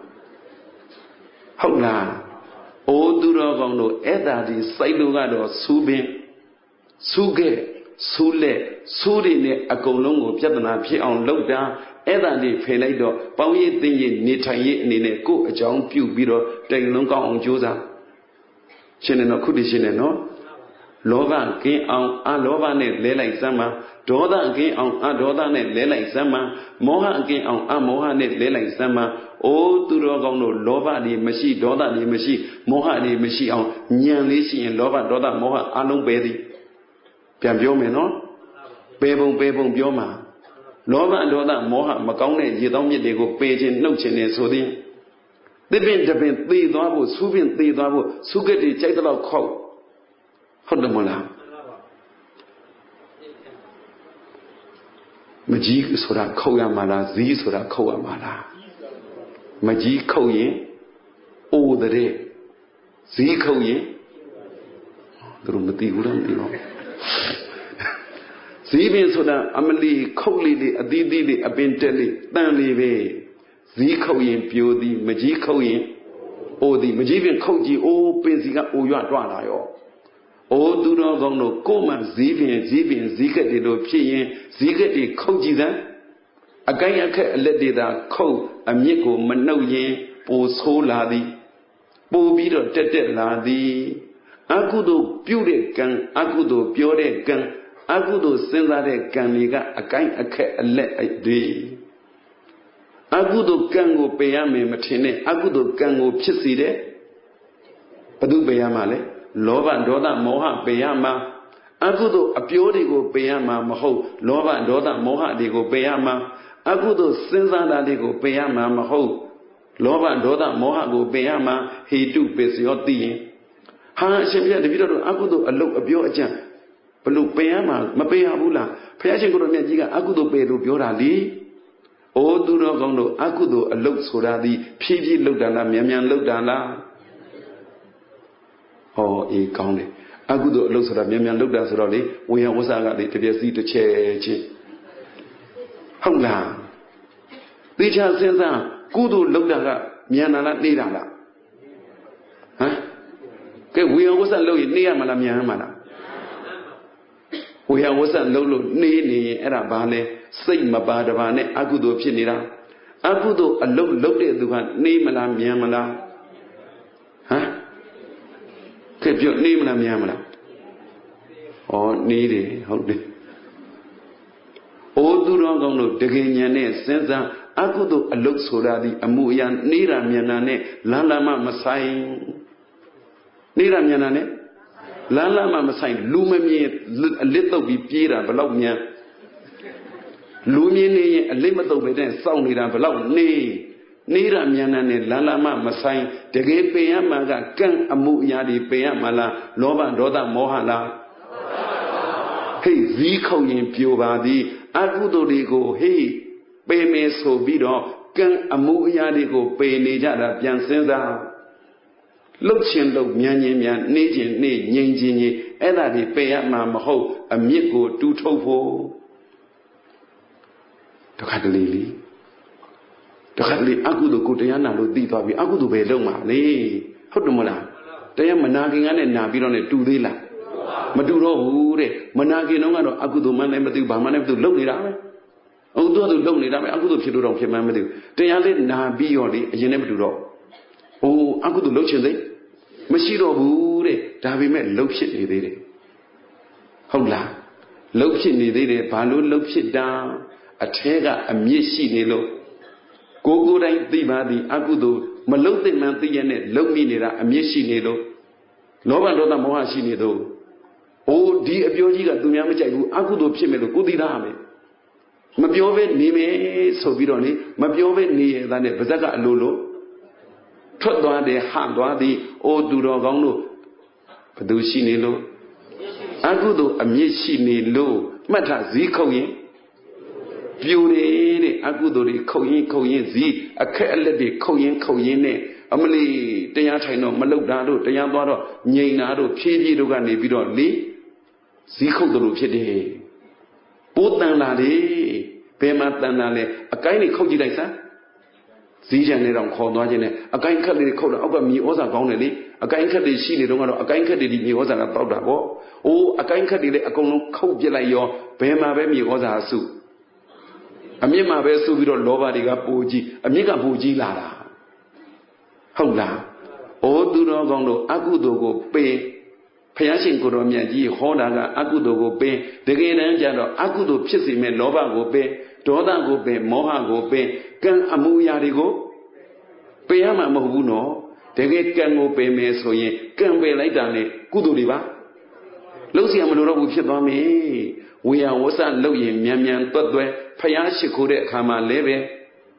ဟုတ်လားအိုးသူတော်ကောင်းတို့အဲ့ဒါဒီစိုက်လို့ကတော့စူးပင်စူးခဲ့စူးလက်စူးတွေနဲ့အကုန်လုံးကိုပြဿနာဖြစ်အောင်လုပ်တာအဲ့ဒါလေးဖယ်လိုက်တော့ပေါင်းရည်သိရည်နေထိုင်ရည်အနေနဲ့ကိုယ့်အကြောင်းပြုပြီးတော့တိမ်လုံးကောင်းအောင်ကြိုးစားရှင်းတယ်နော်ခုတည်းရှင်းတယ်နော်လောဘကင်းအောင်အလောဘနဲ့လဲလိုက်စမ်းပါဒေါသကင်းအောင်အဒေါသနဲ့လဲလိုက်စမ်းပါမောဟကင်းအောင်အမောဟနဲ့လဲလိုက်စမ်းပါအိုးသူတော်ကောင်းတို့လောဘတွေမရှိဒေါသတွေမရှိမောဟတွေမရှိအောင်ဉာဏ်လေးရှိရင်လောဘဒေါသမောဟအလုံးပဲသည်ပြန်ပြောမယ်နော်ပယ်ပုံပယ်ပုံပြောမှာလောဘဒေါသမောဟမကောင်းတဲ့ရေတောင်းမြစ်တွေကိုပယ်ခြင်းနှုတ်ခြင်းနဲ့ဆိုသည်သစ်ပင်တပင်သေသွားဖို့ဆူးပင်သေသွားဖို့ဆူးကက်တွေကြိုက်တော့ခောက်ဟုတ်တယ်မလားမကြီးဆိုတာခုတ်ရမှာလားဇီးဆိုတာခုတ်ရမှာလားမကြီးခုတ်ရင်အိုတဲ့ဇီးခုတ်ရင်သူတို့မသိဘူးလားမသိတော့ဇီးပင်ဆိုတာအမလီခုတ်လေးလေးအသီးသီးလေးအပင်တက်လေးတန်လေးပဲဇီးခုတ်ရင်ပြိုသည်မကြီးခုတ်ရင်အိုသည်မကြီးပင်ခုတ်ကြည့်အိုးပင်စီကအိုရွတွလာရောအိုးသူတော်ကောင်းတို့ကိုယ်မှဇီးပင်ဇီးပင်ဇီးကက်တွေလို့ဖြစ်ရင်ဇီးကက်တွေခုတ်ကြည့်စမ်းအကိုင်းအခက်အလက်တွေသာခုတ်အမြစ်ကိုမနှုတ်ရင်ပိုဆိုးလာသည်ပိုပြီးတော့တက်တက်လာသည်အကုသို့ပြုတဲ့ကံအကုသို့ပြောတဲ့ကံအကုသို့စဉ်းစားတဲ့ကံတွေကအကိုင်းအခက်အလက်တွေအကုသို့ကံကိုပယ်ရမယ်မထင်နဲ့အကုသို့ကံကိုဖြစ်စေတဲ့ဘု து ပယ်ရမှာလဲလောဘဒေါသမောဟပယ်ရမှာအကုသို့အပြောတွေကိုပယ်ရမှာမဟုတ်လောဘဒေါသမောဟတွေကိုပယ်ရမှာအကုသို့စဉ်းစားတာတွေကိုပယ်ရမှာမဟုတ်လောဘဒေါသမောဟကိုပယ်ရမှာဟေတုပစ္စယောသိရင်ဟာအရှင်ဘုရားတပည့်တော်အကုသို့အလုတ်အပြောအကြံဘလို့ပယ်ရမှာမပယ်ရဘူးလားဘုရားရှင်ကိုယ်တော်မြတ်ကြီးကအကုသို့ပယ်လို့ပြောတာလေအိုးသူတော်ကောင်းတို့အကုသို့အလုတ်ဆိုတာဒီဖြည်းဖြည်းလုတ်တာလားမြန်မြန်လုတ်တာလားဟောအေးကောင်းတယ်အကုသို့အလုပ်ဆိုတာမြန်မြန်လုပ်တာဆိုတော့လေဝေယံဝဆကလေတပြက်စီတစ်ချက်ချင်းဟုတ်လားသိချစဉ်းစားကုသို့လုပ်တာကမြန်တာလားနေတာလားဟမ်ကဲဝေယံဝဆလုပ်ရင်နေရမလားမြန်ရမလားဝေယံဝဆလုပ်လို့နေနေရင်အဲ့ဒါဘာလဲစိတ်မပါတပါနဲ့အကုသို့ဖြစ်နေတာအကုသို့အလုပ်လုပ်တဲ့သူကနေမလားမြန်မလားဟမ်ကဲပြောနေမလားမြန်မလားဩနေတယ်ဟုတ်တယ်အိုးသူတော်ကောင်းတို့တကယ်ဉာဏ်နဲ့စဉ်းစားအကုသို့အလုတ်ဆိုတာဒီအမှုအရာနေတာမြန်တာနဲ့လမ်းလမ်းမမဆိုင်နေတာမြန်တာနဲ့ lăn lăn mà mà sai lú mà miên lết tàu bị pia ra bờ lóc miên lú miên này lết mà tàu bị đen sau này ra bờ lóc nê nê ra miên này lăn lăn mà mà sai để cái pe mà cái căng amu ya đi pe mà là lo ban đó ta moha là hey vi khâu yin piu ba đi akudo đi cô hey pe me so bi đó căng amu ya đi cô pe ne ja da pian sin ra lúc chiến lúc miên miên miên nê chiến nê nhanh chiến nhỉ ấy là đi pe mà mà hậu âm nhiệt cô tu thâu vô đó khát lì lì đó khát lì akudo cô thấy anh nào đồ đi vào vì akudo về đâu mà lì hết rồi mà là thấy mà na cái này na bị đó này tu đi là mà tu đó hú đấy mà na cái nó nghe đó akudo mà này mà tu bà mà này tu lâu đi đó ông tu tu lâu đi đó mà akudo phía đâu phía mà mà tu thấy anh lên na bị rồi đi anh này mà tu đó ô akudo lâu chuyện đấy mà xí đó hú đấy ta bị mẹ lâu chuyện gì đấy không là lâu chuyện gì đấy bà luôn lâu chuyện đó à thế cả à miết xí này luôn cô cô đây đi bà đi akudo mà lâu tên mà tự nhiên này lâu mi này ra à miết xí này luôn nó bạn đó ta mau hà xí này đâu ô đi ở biểu gì cả tụi mình mới chạy vụ akudo phía mình luôn cô đi ra mày mà biểu về ní mày số bị đó ní mà biểu về ní là này bây giờ cả lô lô thoát đoán để hạn đoán đi ô du đó gắng lô bắt đầu xí này lô akudo à miết xí này lô mà thà gì không yên biểu này này akudo đi không yên không yên gì à cái là bị không yên không yên này âm lý tên nhà thầy nó mà lâu đá rồi tên nhà toa rồi nhảy ná rồi phía phía đâu cả này bị đó lý gì không được phía đi bút tăng là đi về mặt tăng là này cái này không gì đấy sao gì chẳng này rằng khó nói gì này cái khác này không được ông cái mi ố giả con này đi cái khác này xí này đúng không cái khác này đi mi ố giả là tao đã có ô cái khác này ông nó không biết lại yo về mà về mi ố giả su à mi mà về su bị đó lố bà đi gặp bố gì à mi gặp bố gì là là không là ô tu đó con đồ akudo của pe phải sinh của đồ miền gì họ đã là akudo của pe để cái này cho đó akudoဖြစ်gì mà lố bà của pe đó ta của pe moha của pe căn amu ya đi của pe mà mà hú nó để cái căn của pe mẹ soi nhé căn pe lại đàn này kudo đi ba lúc xưa mà nó bịဖြစ်đó mẹ we are what's that lâu gì miền miền tuột tuột phải sinh của đấy khám mà lấy về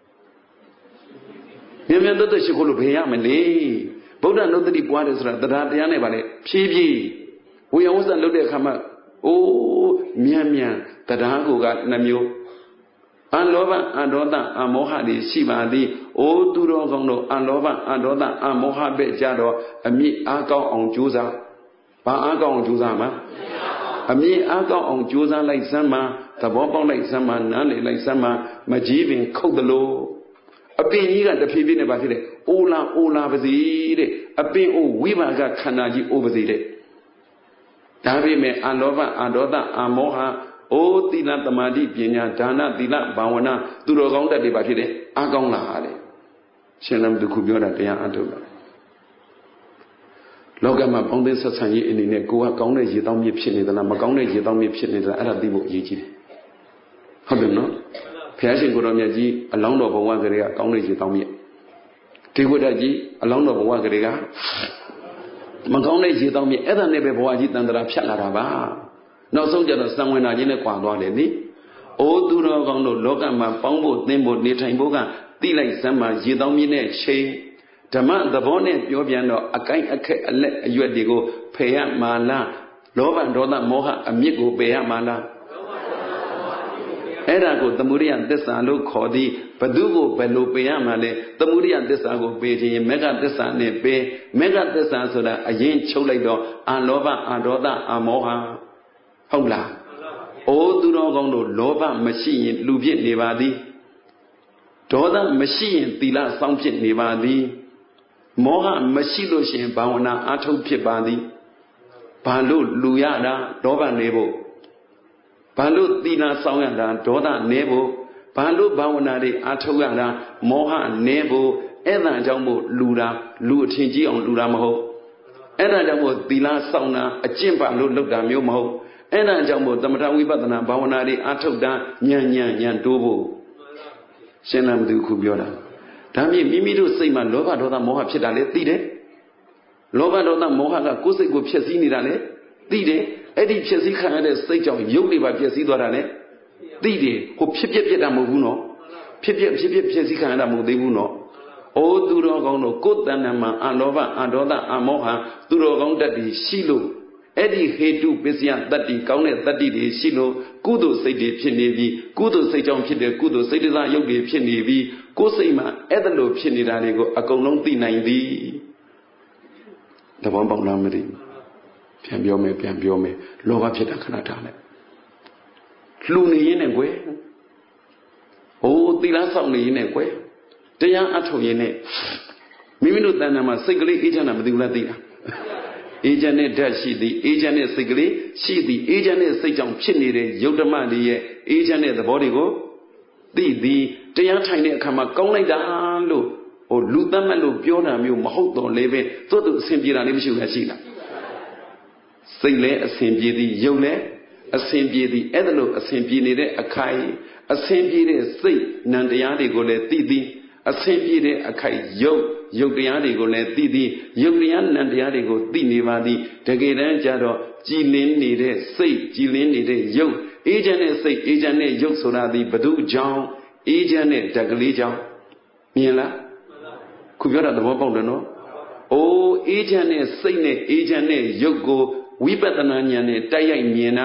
miền miền tuột tuột sinh của lúc phải mà lấy bố đã nói tới đi qua đấy rồi, ta thấy này bảo này, phi phi, ôi ông sao lúc đấy khám mà, ô miền miền, ta đã cố gắng làm nhiều, anh lo bạn, anh đó ta, anh moha đi, si bà đi, ô tu đó con đó, anh lo bạn, anh đó ta, anh moha bé cha đó, anh mi anh cao ông chú gia, bà anh cao ông chú gia mà, anh mi anh cao ông chú gia lại xem mà, ta bỏ bao lại xem mà, nãy lại lại xem mà, mà chỉ vì không được lo. ở bênนี้กันแต่พี่พี่เนี่ยบ้าที่เลยโอลาโอลาไปสิเด็อเป็นโอวิบากะขณะကြီးโอไปสิเด็ဒါပေမဲ့အလောဘအဒေါသအမောဟအိုသီလသမာဓိပညာဒါနသီလဘာဝနာသူတော်ကောင်းတတ်တွေပါဖြစ်တယ်အကောင်းလာတယ်ရှင်လမ်တခုပြောတာတရားအထုတ်တာလောကမှာပေါင်းသင်းဆက်ဆံရေးအနေနဲ့ကိုကကောင်းတဲ့ရေတောင်းမြစ်ဖြစ်နေသလားမကောင်းတဲ့ရေတောင်းမြစ်ဖြစ်နေသလားအဲ့ဒါသိဖို့အရေးကြီးတယ်ဟုတ်တယ်နော်ဘုရားရှင်ကိုတော်မြတ်ကြီးအလောင်းတော်ဘဝကလေးကကောင်းတဲ့ရေတောင်းမြစ်ဒီဝိဒ္ဓကြီးအလောင်းတော်ဘဝကလေးကမကောင်းတဲ့ရေတောင်းမြစ်အဲ့ဒါနဲ့ပဲဘဝကြီးတန်တရာဖြတ်လာတာပါနောက်ဆုံးကျတော့စံဝင်နာကြီးနဲ့ကွာသွားတယ်နိအိုးသူတော်ကောင်းတို့လောကမှာပေါင်းဖို့သင်ဖို့နေထိုင်ဖို့ကတိလိုက်စမ်းမှာရေတောင်းမြစ်နဲ့ချိန်ဓမ္မသဘောနဲ့ပြောပြန်တော့အကိုင်းအခက်အလက်အရွက်တွေကိုဖယ်ရမှာလားလောဘဒေါသမောဟအမြစ်ကိုပယ်ရမှာလားအဲ့ဒါကိုသမုဒိယသစ္စာလို့ခေါ်သည်ဘသူကိုဘယ်လိုပယ်ရမှာလဲသမုဒိယသစ္စာကိုပယ်ခြင်းမေဃသစ္စာနဲ့ပယ်မေဃသစ္စာဆိုတာအရင်ချုပ်လိုက်တော့အာလောဘအာဒေါသအာမောဟဟုတ်လားအိုးသူတော်ကောင်းတို့လောဘမရှိရင်လူဖြစ်နေပါသည်ဒေါသမရှိရင်သီလစောင့်ဖြစ်နေပါသည်မောဟမရှိလို့ရှိရင်ဘာဝနာအားထုတ်ဖြစ်ပါသည်ဘာလို့လူရတာဒေါဘနေဖို့ဘာလို့သီလဆောင်ရတာဒေါသနည်းဖို့ဘာလို့ဘာဝနာတွေအားထုတ်ရတာမောဟနည်းဖို့အဲ့ဒါကြောင့်မို့လူတာလူအထင်ကြီးအောင်လူတာမဟုတ်အဲ့ဒါကြောင့်မို့သီလဆောင်တာအကျင့်ပါလို့လုပ်တာမျိုးမဟုတ်အဲ့ဒါကြောင့်မို့သမထဝိပဿနာဘာဝနာတွေအားထုတ်တာညံ့ညံ့ညံ့တိုးဖို့ရှင်းလားမသိဘူးခုပြောတာဒါမြင့်မိမိတို့စိတ်မှာလောဘဒေါသမောဟဖြစ်တာလေသိတယ်လောဘဒေါသမောဟကကိုယ်စိတ်ကိုဖျက်ဆီးနေတာလေသိတယ်အဲ့ဒီဖြစ်စည်းခံရတဲ့စိတ်ကြောင့်ရုပ်တွေပါပြည့်စည်သွားတာလေသိတယ်ဟိုဖြစ်ပြပြတာမဟုတ်ဘူးနော်ဖြစ်ပြဖြစ်ပြဖြစ်စည်းခံရတာမဟုတ်သေးဘူးနော်အိုးသူတော်ကောင်းတို့ကိုယ်တဏ္ဍမှာအလောဘအဒေါသအမောဟသူတော်ကောင်းတတ်ပြီးရှိလို့အဲ့ဒီဟေတုပစ္စယတတ္တိကောင်းတဲ့တတ္တိတွေရှိလို့ကုသိုလ်စိတ်တွေဖြစ်နေပြီးကုသိုလ်စိတ်ကြောင့်ဖြစ်တဲ့ကုသိုလ်စိတ်တရားရုပ်တွေဖြစ်နေပြီးကိုယ်စိတ်မှာအဲ့ဒါလိုဖြစ်နေတာတွေကိုအကုန်လုံးသိနိုင်သည်တဘောပေါက်လားမသိဘူးပြန်ပြောမယ်ပြန်ပြောမယ်လောဘဖြစ်တာခဏထားလိုက်လှူနေရင်းနဲ့ကွယ်ဟိုသီလဆောင်နေရင်းနဲ့ကွယ်တရားအထုတ်ရင်းနဲ့မိမိတို့တဏ္ဍာမှာစိတ်ကလေးအေးချမ်းတာမသိဘူးလားသိလားအေးချမ်းတဲ့ဓာတ်ရှိသည်အေးချမ်းတဲ့စိတ်ကလေးရှိသည်အေးချမ်းတဲ့စိတ်ကြောင့်ဖြစ်နေတဲ့ယုတ်ဓမ္မတွေရဲ့အေးချမ်းတဲ့သဘောတွေကိုသိသည်တရားထိုင်တဲ့အခါမှာကောင်းလိုက်တာလို့ဟိုလူသတ်မှတ်လို့ပြောတာမျိုးမဟုတ်တော့လေပဲသို့သူအစဉ်ပြေတာလေးမရှိဘူးလားရှိလားစိတ်လည်းအစဉ်ပြေသည်ယုတ်လည်းအစဉ်ပြေသည်အဲ့ဒါလို့အစဉ်ပြေနေတဲ့အခိုက်အစဉ်ပြေတဲ့စိတ်နံတရားတွေကိုလည်းသိသည်အစဉ်ပြေတဲ့အခိုက်ယုတ်ယုတ်တရားတွေကိုလည်းသိသည်ယုတ်တရားနံတရားတွေကိုသိနေပါသည်တကယ်တမ်းကျတော့ကြည်လင်းနေတဲ့စိတ်ကြည်လင်းနေတဲ့ယုတ်အေးချမ်းတဲ့စိတ်အေးချမ်းတဲ့ယုတ်ဆိုတာဒီဘ ᱹ ကြောင့်အေးချမ်းတဲ့ဓာတ်ကလေးကြောင့်မြင်လားခုပြောတာသဘောပေါက်တယ်နော်အိုးအေးချမ်းတဲ့စိတ်နဲ့အေးချမ်းတဲ့ယုတ်ကိုဝိပဿနာဉာဏ်နဲ့တိုက်ရိုက်မြင်တာ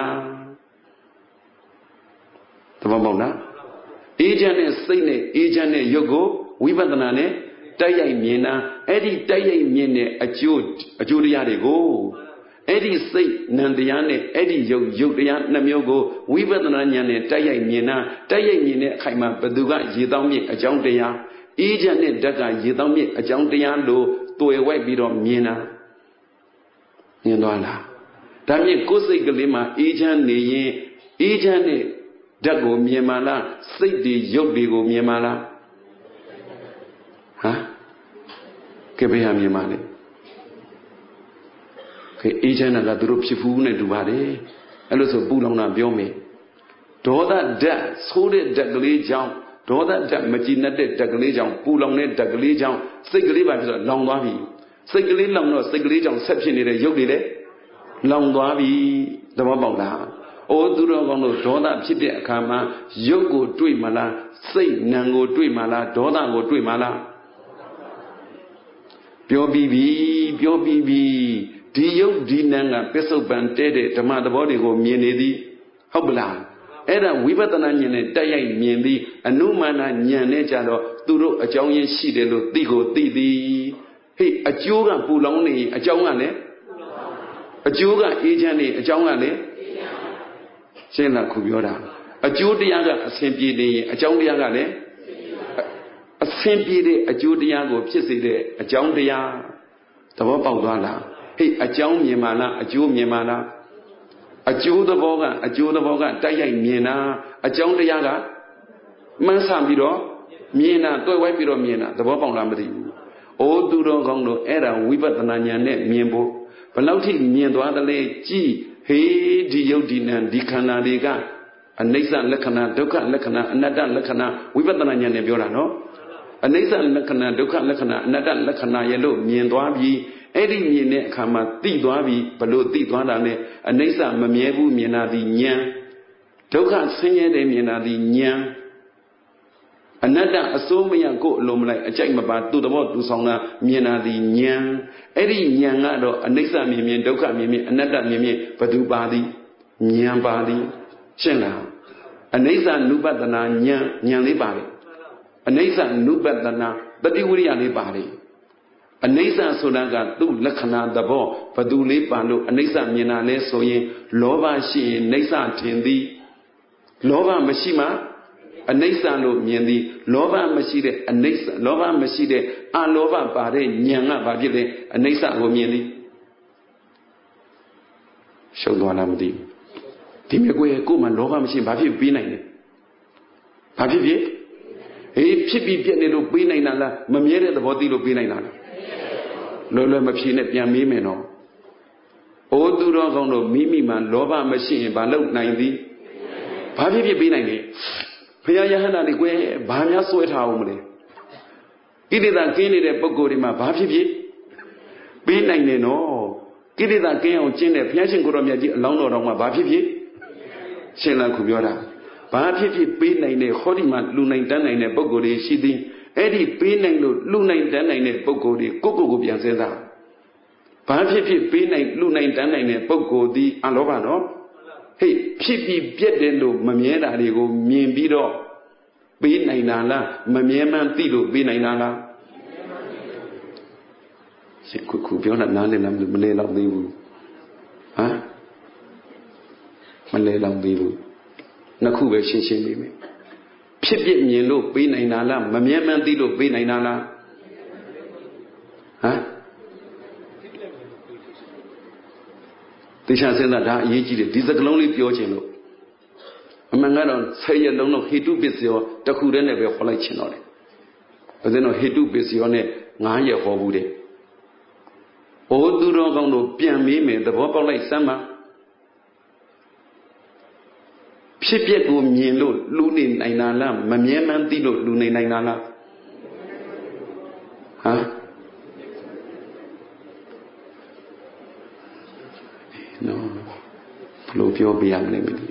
သဘောပေါက်လားအေးချမ်းတဲ့စိတ်နဲ့အေးချမ်းတဲ့ယုတ်ကိုဝိပဿနာနဲ့တိုက်ရိုက်မြင်တာအဲ့ဒီတိုက်ရိုက်မြင်တဲ့အကျိုးအကျိုးတရားတွေကိုအဲ့ဒီစိတ်နံတရားနဲ့အဲ့ဒီယုတ်ယုတ်တရားနှမျိုးကိုဝိပဿနာဉာဏ်နဲ့တိုက်ရိုက်မြင်တာတိုက်ရိုက်မြင်တဲ့အခိုက်မှာဘသူကရေတောင်းမြစ်အကြောင်းတရားအေးချမ်းတဲ့ဓာတ်ကရေတောင်းမြစ်အကြောင်းတရားလို့တွေ့ဝိုက်ပြီးတော့မြင်တာမြင်သွားလားဒါမြင့်ကိုယ်စိတ်ကလေးမှာအေးချမ်းနေရင်အေးချမ်းတဲ့ဓာတ်ကိုမြင်ပါလားစိတ်တွေရုပ်တွေကိုမြင်ပါလားဟမ်ကဲဘယ်ဟာမြင်ပါလဲကဲအေးချမ်းတာကသူတို့ဖြစ်ဖူးနဲ့တူပါတယ်အဲ့လိုဆိုပူလောင်တာပြောမယ်ဒေါသဓာတ်ဆိုးတဲ့ဓာတ်ကလေးကြောင့်ဒေါသဓာတ်မကြည်နဲ့တဲ့ဓာတ်ကလေးကြောင့်ပူလောင်တဲ့ဓာတ်ကလေးကြောင့်စိတ်ကလေးပါပြီးတော့လောင်သွားပြီစိတ်ကလေးလောင်တော့စိတ်ကလေးကြောင့်ဆက်ဖြစ်နေတဲ့ရုပ်တွေလည်းလောင်သွားပြီသဘောပေါက်လားအိုးသူတော်ကောင်းတို့ဒေါသဖြစ်တဲ့အခါမှာရုပ်ကိုတွေ့မလားစိတ်နံကိုတွေ့မလားဒေါသကိုတွေ့မလားပြောပြီးပြီပြောပြီးပြီဒီရုပ်ဒီနံကပစ္စုပန်တဲတဲ့ဓမ္မသဘောတွေကိုမြင်နေသည်ဟုတ်ပလားအဲ့ဒါဝိပဿနာဉာဏ်နဲ့တိုက်ရိုက်မြင်သည်အနုမာနဉာဏ်နဲ့ကြတော့သူတို့အကြောင်းရင်းရှိတယ်လို့သိကိုသိသည်ဟေ့အကျိုးကပူလောင်နေအကြောင်းကလည်းအကျိုးကအေးချမ်းနေအကြောင်းကလည်းရှင်းလားခုပြောတာအကျိုးတရားကအစဉ်ပြေနေရင်အကြောင်းတရားကလည်းအစဉ်ပြေတဲ့အကျိုးတရားကိုဖြစ်စေတဲ့အကြောင်းတရားသဘောပေါက်သွားလားဟေ့အကြောင်းမြင်ပါလားအကျိုးမြင်ပါလားအကျိုးသဘောကအကျိုးသဘောကတိုက်ရိုက်မြင်တာအကြောင်းတရားကမှန်းဆပြီးတော့မြင်တာတွေ့ဝိုက်ပြီးတော့မြင်တာသဘောပေါက်လားမသိဘူးအိုးသူတော်ကောင်းတို့အဲ့ဒါဝိပဿနာဉာဏ်နဲ့မြင်ဖို့ဘယ်လောက်ထိမြင်သွားသလဲကြည်ဟေးဒီယုတ်ဒီနံဒီခန္ဓာတွေကအနိစ္စလက္ခဏာဒုက္ခလက္ခဏာအနတ္တလက္ခဏာဝိပဿနာဉာဏ်နဲ့ပြောတာနော်အနိစ္စလက္ခဏာဒုက္ခလက္ခဏာအနတ္တလက္ခဏာရဲ့လို့မြင်သွားပြီးအဲ့ဒီမြင်တဲ့အခါမှာသိသွားပြီးဘလို့သိသွားတာလဲအနိစ္စမမြဲဘူးမြင်တာဒီဉာဏ်ဒုက္ခဆင်းရဲတယ်မြင်တာဒီဉာဏ်အနတ္တအစိုးမရကိုအလုံးမလိုက်အကြိုက်မပါသူ့သဘောသူဆောင်တာမြင်တာဒီဉာဏ်အဲ့ဒီဉာဏ်ကတော့အနိစ္စမြင်မြင်ဒုက္ခမြင်မြင်အနတ္တမြင်မြင်ဘသူပါသည်ဉာဏ်ပါသည်ရှင်းလားအနိစ္စနုပတနာဉာဏ်ဉာဏ်လေးပါတယ်အနိစ္စနုပတနာတတိဝိရိယလေးပါတယ်အနိစ္စဆိုတာကသူ့လက္ခဏာသဘောဘသူလေးပါလို့အနိစ္စမြင်တာလဲဆိုရင်လောဘရှိရင်နိစ္စထင်သည်လောဘမရှိမှအနိစ္စလို့မြင်သည်လောဘမရှိတဲ့အနိစ္စလောဘမရှိတဲ့အလောဘပါတဲ့ဉာဏ်ကဘာဖြစ်လဲအနိစ္စကိုမြင်သည်ရှုပ်သွားလားမသိဘူးဒီမြကွေကိုမှလောဘမရှိဘာဖြစ်ပြီးနိုင်လဲဘာဖြစ်ဖြစ်ဟေးဖြစ်ပြီးပြက်နေလို့ပြီးနိုင်တာလားမမြဲတဲ့သဘောသိလို့ပြီးနိုင်တာလားလွယ်လွယ်မဖြေနဲ့ပြန်မေးမယ်နော်အိုးသူတော်ကောင်းတို့မိမိမှာလောဘမရှိရင်ဘာလုပ်နိုင်သည်ဘာဖြစ်ဖြစ်ပြီးနိုင်လဲဘုရားယဟန္တာတွေကွယ်ဘာများစွဲထားအောင်မလဲကိလေသာကင်းနေတဲ့ပုဂ္ဂိုလ်တွေမှာဘာဖြစ်ဖြစ်ပြီးနိုင်တယ်နော်ကိလေသာကင်းအောင်ကျင့်တဲ့ဘုရားရှင်ကိုယ်တော်မြတ်ကြီးအလောင်းတော်တော်မှာဘာဖြစ်ဖြစ်ရှင်းလန်းခုပြောတာဘာဖြစ်ဖြစ်ပေးနိုင်တဲ့ဟောဒီမှာလူနိုင်တန်းနိုင်တဲ့ပုဂ္ဂိုလ်တွေရှိသည်အဲ့ဒီပေးနိုင်လို့လူနိုင်တန်းနိုင်တဲ့ပုဂ္ဂိုလ်တွေကိုကိုကိုပြန်စဉ်းစားဘာဖြစ်ဖြစ်ပေးနိုင်လူနိုင်တန်းနိုင်တဲ့ပုဂ္ဂိုလ်ဒီအလောဘနော်ဟေ့ဖြစ်ပြီးပြက်တယ်လို့မမြဲတာတွေကိုမြင်ပြီးတော့ပေးနိုင်တာလားမမြဲမှန်းသိလို့ပေးနိုင်တာလားစိတ်ခုခုပြောတာနားလည်လားမလဲတော့သေးဘူးဟမ်မလဲတော့သေးဘူးနှစ်ခုပဲရှင်းရှင်းလေးမယ်ဖြစ်ပြမြင်လို့ပေးနိုင်တာလားမမြဲမှန်းသိလို့ပေးနိုင်တာလားဟမ်တရားစင်တာဒါအရေးကြီးတယ်ဒီစကလုံးလေးပြောခြင်းလို့အမှန်ကတော့ဆယ်ရက်လုံးတော့ဟေတုပစ္စယောတခုတည်းနဲ့ပဲဟောလိုက်ခြင်းတော့တယ်။ဒါဆိုတော့ဟေတုပစ္စယောနဲ့ငါးရက်ဟောဘူးတဲ့။အိုးသူတော်ကောင်းတို့ပြန်မေးမယ်သဘောပေါက်လိုက်စမ်းပါဖြစ်ပျက်ကိုမြင်လို့လူနေနိုင်တာလားမမြဲမှန်းသိလို့လူနေနိုင်တာလားဟမ်နော်ဘလို့ပြောပြရမလဲမသိ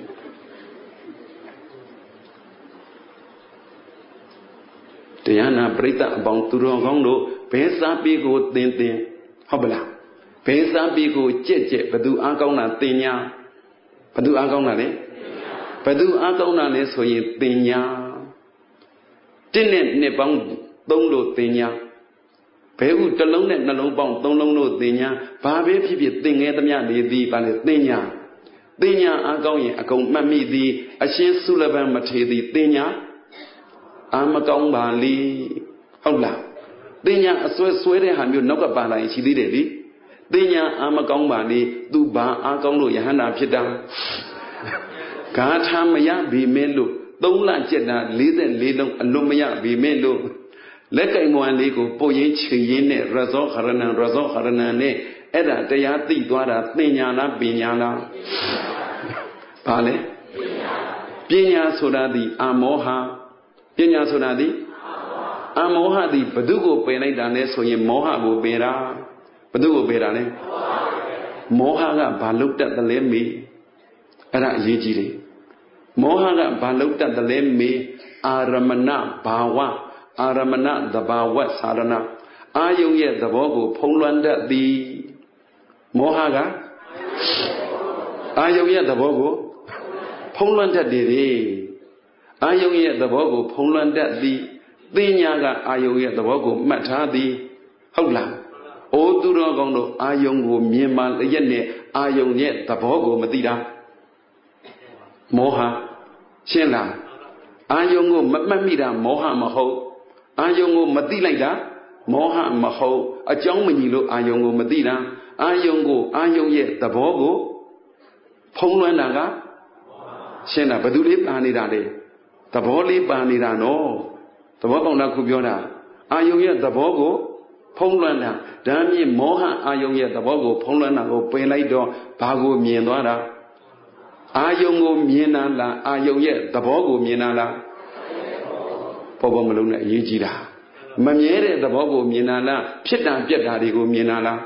တရားနာပရိသတ်အပေါင်းသူတော်ကောင်းတို့ဘယ်စားပြီးကိုသင်သင်ဟုတ်ပလားဘယ်စားပြီးကိုကြက်ကြက်ဘသူအားကောင်းတာသင်ညာဘသူအားကောင်းတာလဲဘသူအားကောင်းတာလဲဆိုရင်သင်ညာတစ်နဲ့နှစ်ပေါင်းသုံးလို့သင်ညာဘဲဥတစ်လုံးနဲ့နှလုံးပေါင်းသုံးလုံးလို့သင်ညာဘာပဲဖြစ်ဖြစ်သင်ငယ်သမျှနေသည်ဘာလဲသင်ညာသင်ညာအားကောင်းရင်အကုန်မှတ်မိသည်အရှင်းစုလပံမထေသည်သင်ညာအာမကောင်းပါလေဟုတ်လားတင်ညာအစွဲဆွဲတဲ့ဟာမျိုးနောက်ကပါလာရင်ရှိသေးတယ်လေတင်ညာအာမကောင်းပါလေသူဘာအားကောင်းလို့ယဟန္တာဖြစ်တာဂါထာမရပြီမဲလို့သုံးလကျက်တာ၄၄လုံးအလွန်မရပြီမဲလို့လက်ကင်မွန်လေးကိုပုတ်ရင်းချိန်ရင်းနဲ့ရဇောခရဏံရဇောခရဏံနဲ့အဲ့ဒါတရားသိသွားတာတင်ညာလားပညာလားဘာလဲပညာဆိုတာဒီအမောဟပညာဆိုတာဒီအမောဟသည်ဘု து ကိုပယ်လိုက်တာလဲဆိုရင်မောဟကိုပယ်တာဘု து ကိုပယ်တာလဲမောဟကဘာလုတ်တတ်တယ်လဲမေးအဲ့ဒါအရေးကြီးတယ်မောဟကဘာလုတ်တတ်တယ်လဲမေးအာရမဏဘာဝအာရမဏသဘာဝသာရဏအာယုံရဲ့သဘောကိုဖုံးလွှမ်းတတ်သည်မောဟကအာယုံရဲ့သဘောကိုဖုံးလွှမ်းတတ်တယ်အာယုံရဲ့သဘောကိုဖုံးလွှမ်းတတ်သည်သိညာကအာယုံရဲ့သဘောကိုမှတ်ထားသည်ဟုတ်လားအိုသူတော်ကောင်းတို့အာယုံကိုမြင်မှလျက်နဲ့အာယုံရဲ့သဘောကိုမသိတာမောဟရှင်းလားအာယုံကိုမမှတ်မိတာမောဟမဟုတ်အာယုံကိုမသိလိုက်တာမောဟမဟုတ်အကြောင်းမညီလို့အာယုံကိုမသိတာအာယုံကိုအာယုံရဲ့သဘောကိုဖုံးလွှမ်းတာကရှင်းလားဘယ်သူလေးပါနေတာလဲသဘောလေးပါနေတာနော်သဘောပေါက်တာခုပြောတာအာယုံရဲ့သဘောကိုဖုံးလွှမ်းတာဒါမြင့်မောဟအာယုံရဲ့သဘောကိုဖုံးလွှမ်းတာကိုပယ်လိုက်တော့ဘာကိုမြင်သွားတာအာယုံကိုမြင်တာလားအာယုံရဲ့သဘောကိုမြင်တာလားပေါ်ပေါ်မလုံးနဲ့အရေးကြီးတာမမြဲတဲ့သဘောကိုမြင်တာလားဖြစ်တာပြက်တာတွေကိုမြင်တာလား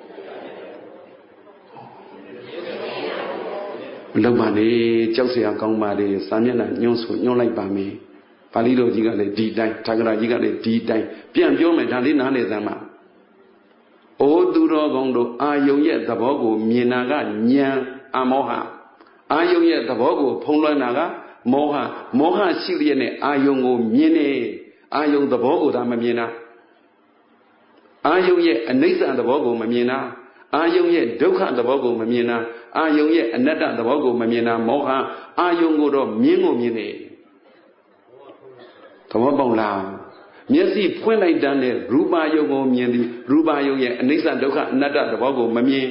မလုံးပါနဲ့ကြောက်เสียကောင်းပါလေစာမျက်နှာညွှန်းဆိုညွှန်းလိုက်ပါမယ်ပါဠိတော်ကြီးကလည်းဒီတိုင်းထာဂရကြီးကလည်းဒီတိုင်းပြန်ပြောမယ်ဒါလေးနားလည်သမ်းပါအိုသူတော်ကောင်းတို့အာယုံရဲ့သဘောကိုမြင်တာကဉာဏ်အမောဟအာယုံရဲ့သဘောကိုဖုံးလွှမ်းတာကမောဟမောဟရှိလျက်နဲ့အာယုံကိုမြင်နေအာယုံသဘောကိုသာမမြင်တာအာယုံရဲ့အနိစ္စသဘောကိုမမြင်တာအာယုံရဲ့ဒုက္ခသဘောကိုမမြင်တာအာယုံရဲ့အနတ္တသဘောကိုမမြင်တာမောဟအာယုံကိုတော့မြင်ကိုမြင်နေသဘောပေါက်လားမျက်စိဖွင့်လိုက်တဲ့ရူပါယုံကိုမြင်သည်ရူပါယုံရဲ့အနိစ္စဒုက္ခအနတ္တသဘောကိုမမြင်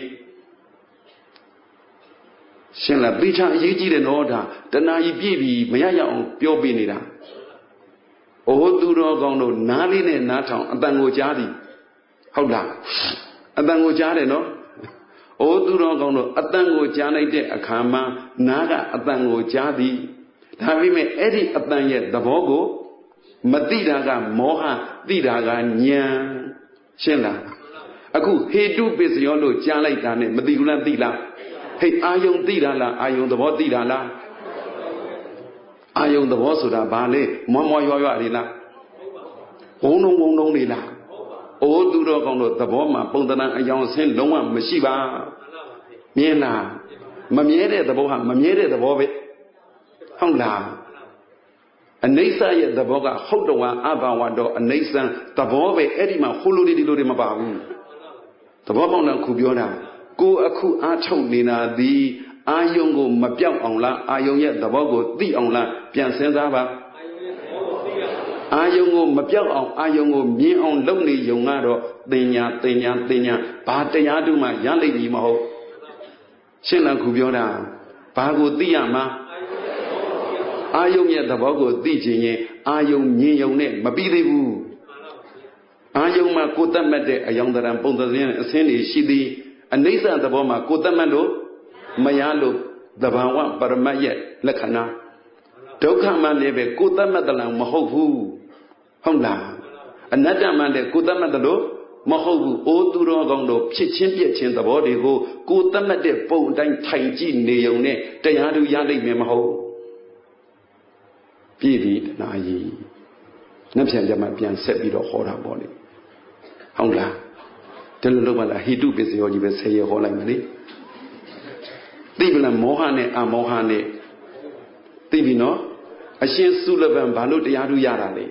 ရှင်းလားပိဋကအရေးကြီးတယ်နော်ဒါတဏှာကြီးပြည့်ပြီးမရရအောင်ပြောပြနေတာအိုသူတော်ကောင်းတို့နားလေးနဲ့နားထောင်အတန်ကိုကြားသည်ဟုတ်လားအတန်ကိုကြားတယ်နော်အိုသူတော်ကောင်းတို့အတန်ကိုကြားလိုက်တဲ့အခါမှာနားကအတန်ကိုကြားသည်ဒါပေမဲ့အဲ့ဒီအတန်ရဲ့သဘောကိုမသိတာကမောဟသိတာကဉာဏ်ရှင်းလားအခုဟေတုပစ္စယောလို့ကြားလိုက်တာနဲ့မသိဘူးလားသိလားဟဲ့အာယုံသိတာလားအာယုံသဘောသိတာလားအာယုံသဘောဆိုတာဘာလဲမွားမွားရွားရွားလေးလားဘုံလုံးဘုံလုံးလေးလားအိုးသူတော်ကောင်းတို့သဘောမှာပုံသဏ္ဍာန်အယောင်ဆင်းလုံးဝမရှိပါမြင်လားမမြဲတဲ့သဘောဟာမမြဲတဲ့သဘောပဲဟုတ်လားအနိစ္စရဲ့သဘောကဟုတ်တော်အဘဝတော်အနိစ္စသဘောပဲအဲ့ဒီမှာဟိုလိုဒီလိုတွေမပါဘူးသဘောပေါက်တော့ခုပြောတာကိုအခုအားထုတ်နေတာဒီအာယုံကိုမပြောက်အောင်လားအာယုံရဲ့သဘောကိုသိအောင်လားပြန်စဉ်းစားပါအာယုံကိုမပြောက်အောင်အာယုံကိုမြင်အောင်လုပ်နေုံကတော့တင်ညာတင်ညာတင်ညာဘာတရားတူမှရလိမ့်မည်မဟုတ်ရှင်းလားခုပြောတာဘာကိုသိရမှာအာယုံရဲ့သဘောကိုသိချင်ရင်အာယုံမြင်ုံနဲ့မပြီးသေးဘူးအာယုံမှာကိုတတ်မှတ်တဲ့အယောင်တရံပုံသဏ္ဍာန်အစင်းတွေရှိသည်အနိစ္စသဘောမှာကိုတတ်မှတ်လို့မရလို့သဘာဝပရမတ်ရဲ့လက္ခဏာဒုက္ခမှလည်းပဲကိုတတ်မှတ်တယ်မဟုတ်ဘူးဟုတ်လားအနတ္တမှလည်းကိုတတ်မှတ်တယ်လို့မဟုတ်ဘူးအိုးသူတော်ကောင်းတို့ဖြစ်ချင်းပြက်ချင်းသဘောတွေကိုကိုတတ်မှတ်တဲ့ပုံအတိုင်းထိုင်ကြည့်နေုံနဲ့တရားသူရလိမ့်မယ်မဟုတ်ပြည့်ပြီတနာကြီးနှစ်ဖြန်ကြမှာပြန်ဆက်ပြီးတော့ဟောတာပေါ့လေဟုတ်လားဒီလိုလုပ်မှလားဟိတုပစ္စယောကြီးပဲဆယ်ရဟောလိုက်မယ်လေသိပြီလားမောဟနဲ့အမောဟနဲ့သိပြီနော်အရှင်စုလဗံဘာလို့တရားသူရတာလဲ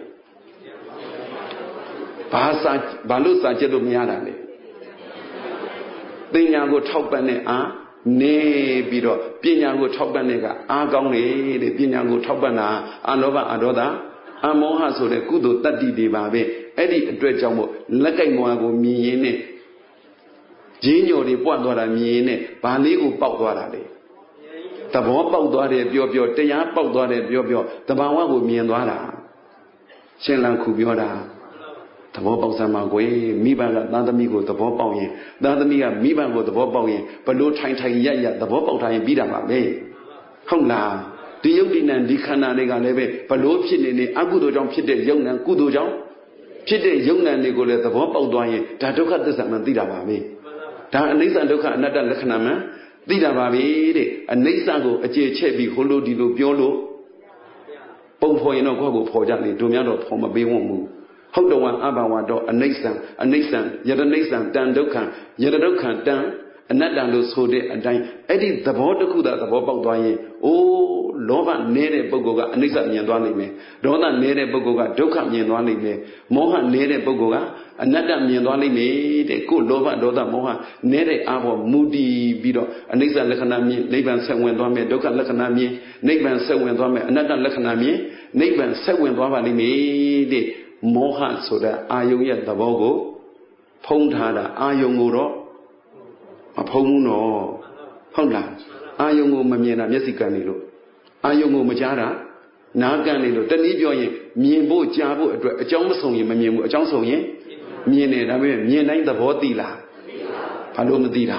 ဘာစာဘာလို့စာချက်လို့မရတာလဲပညာကိုထောက်ပံ့တဲ့အားနေပြီးတော့ပညာကိုထောက်ပံ့တဲ့ကအားကောင်းလေတဲ့ပညာကိုထောက်ပံ့တာအလောဘအဒေါသအမောဟဆိုတဲ့ကုသိုလ်တတ္တိတွေပါပဲအဲ့ဒီအတွက်ကြောင့်မို့လက်ကိုက်မွားကိုမြင်ရင်နဲ့ဂျင်းညိုတွေပွတ်သွားတာမြင်ရင်နဲ့ဘာလေးကိုပေါက်သွားတာလေသဘောပေါက်သွားတယ်ပြောပြောတရားပေါက်သွားတယ်ပြောပြောတဘာဝကိုမြင်သွားတာရှင်းလန်းခုပြောတာသဘောပေါက်စမ်းပါကွယ်မိဘကသားသမီးကိုသဘောပေါက်ရင်သားသမီးကမိဘကိုသဘောပေါက်ရင်ဘလို့ထိုင်ထိုင်ရရသဘောပေါက်ထားရင်ပြီးတာပါပဲဟုတ်လားဒီယုတ်ဒီနံဒီခန္ဓာတွေကလည်းပဲဘလို့ဖြစ်နေနေအကုသိုလ်ကြောင့်ဖြစ်တဲ့ယုတ်နံကုသိုလ်ကြောင့်ဖြစ်တဲ့ယုတ်နံတွေကိုလည်းသဘောပေါက်သွားရင်ဒါဒုက္ခသစ္စာမှန်သိတာပါပဲဒါအနိစ္စဒုက္ခအနတ္တလက္ခဏာမှန်သိတာပါပဲတဲ့အနိစ္စကိုအခြေချက်ပြီးဟိုလိုဒီလိုပြောလို့ပုံဖော်ရင်တော့ကိုယ့်ကိုဖော်ကြလေတို့များတော့ဖော်မပေးဝံ့ဘူးဟုတ်တော်အဘဝတော့အနိစ္စံအနိစ္စံယတနိစ္စံတန်ဒုက္ခံယတဒုက္ခံတန်အနတ္တလို့ဆိုတဲ့အတိုင်းအဲ့ဒီသဘောတစ်ခုသာသဘောပေါက်သွားရင်အိုးလောဘနေတဲ့ပုဂ္ဂိုလ်ကအနိစ္စမြင်သွားနိုင်မယ်ဒေါသနေတဲ့ပုဂ္ဂိုလ်ကဒုက္ခမြင်သွားနိုင်မယ်မောဟနေတဲ့ပုဂ္ဂိုလ်ကအနတ္တမြင်သွားနိုင်မယ်တဲ့ကိုယ်လောဘဒေါသမောဟနေတဲ့အာဘောမူတည်ပြီးတော့အနိစ္စလက္ခဏာမြင်နိဗ္ဗာန်ဆက်ဝင်သွားမယ်ဒုက္ခလက္ခဏာမြင်နိဗ္ဗာန်ဆက်ဝင်သွားမယ်အနတ္တလက္ခဏာမြင်နိဗ္ဗာန်ဆက်ဝင်သွားပါလိမ့်မယ်တဲ့မောဟဆိုတာအာယုံရဲ့သဘောကိုဖုံးထားတာအာယုံကိုတော့မဖုံးဘူးနော်ဟုတ်လားအာယုံကိုမမြင်တာမျက်စိကန်းနေလို့အာယုံကိုမကြားတာနားကန်းနေလို့တနည်းပြောရင်မြင်ဖို့ကြားဖို့အတွက်အကြောင်းမဆုံးရင်မမြင်ဘူးအကြောင်းဆုံးရင်မြင်တယ်ဒါပေမဲ့မြင်တိုင်းသဘောသိလားဘာလို့မသိတာ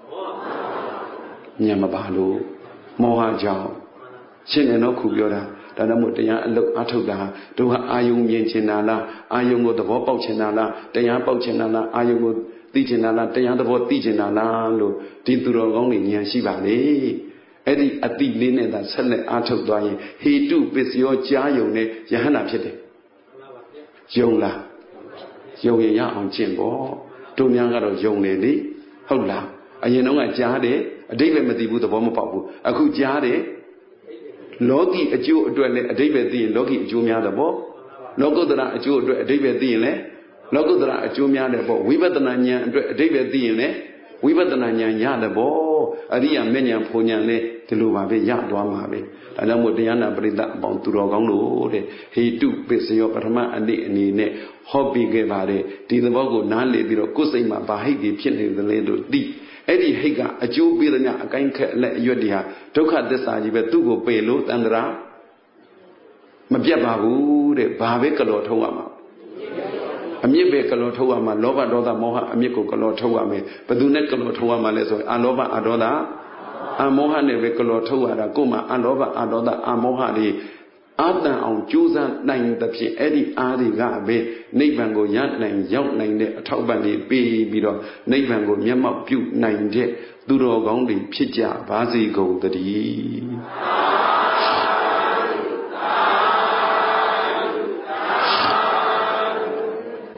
မြင်မပါလို့မောဟကြောင့်ရှင်းတယ်နော်ခုပြောတာဒါကြောင့်မို့တရားအလုပ်အထုတ်တာတို့ဟာအာယုံမြင်ချင်တာလားအာယုံကိုသဘောပေါက်ချင်တာလားတရားပေါက်ချင်တာလားအာယုံကိုသိချင်တာလားတရားသဘောသိချင်တာလားလို့ဒီသူတော်ကောင်းတွေဉာဏ်ရှိပါလေအဲ့ဒီအတိလေးနဲ့သာဆက်လက်အထုတ်သွားရင်ဟေတုပစ္စယောကြားယုံနဲ့ယဟန္တာဖြစ်တယ်ယုံလားယုံရင်ရအောင်ကျင့်ပေါ့တို့များကတော့ယုံတယ်လေဟုတ်လားအရင်တော့ကကြားတယ်အတိတ်လည်းမသိဘူးသဘောမပေါက်ဘူးအခုကြားတယ်လောကီအကျိုးအတွက်လည်းအဓိပ္ပာယ်သိရင်လောကီအကျိုးများတယ်ပေါ့လောကုတ္တရအကျိုးအတွက်အဓိပ္ပာယ်သိရင်လည်းလောကုတ္တရအကျိုးများတယ်ပေါ့ဝိပဿနာဉာဏ်အတွက်အဓိပ္ပာယ်သိရင်လည်းဝိပဿနာဉာဏ်ရတယ်ပေါ့အရိယာမေဉာဏ်ဖုန်ဉာဏ်လည်းဒီလိုပါပဲရသွားမှာပဲဒါကြောင့်မို့တရားနာပရိသတ်အပေါင်းသူတော်ကောင်းတို့တဲ့ဟေတုပစ္စယောပထမအနည်းအနေနဲ့ဟောပြီးခဲ့ပါတယ်ဒီသဘောကိုနားလည်ပြီးတော့ကိုယ်စိတ်မှာဘာဟိတ်တွေဖြစ်နေသလဲလို့သိအဲ့ဒီဟိတ်ကအကျိုးပေးတဲ့ညအကိုင်းခက်အလက်အရွက်တွေဟာဒုက္ခသစ္စာကြီးပဲသူ့ကိုပယ်လို့တန်ត្រာမပြတ်ပါဘူးတဲ့ဘာပဲကလော်ထုတ်ရမှာအမြစ်ပဲကလော်ထုတ်ရမှာလောဘဒေါသမောဟအမြစ်ကိုကလော်ထုတ်ရမယ်ဘယ်သူနဲ့ကလော်ထုတ်ရမှာလဲဆိုရင်အလောဘအဒေါသအမောဟနဲ့ပဲကလော်ထုတ်ရတာကိုယ်မှာအလောဘအဒေါသအမောဟတွေအာတန်အောင်ကြိုးစားနိုင်သဖြင့်အဲ့ဒီအားတွေကပဲနိဗ္ဗာန်ကိုရနိုင်ရောက်နိုင်တဲ့အထောက်ပံ့တွေပေးပြီးတော့နိဗ္ဗာန်ကိုမျက်မှောက်ပြုနိုင်တဲ့သူတော်ကောင်းတွေဖြစ်ကြပါစေကုန်သတည်း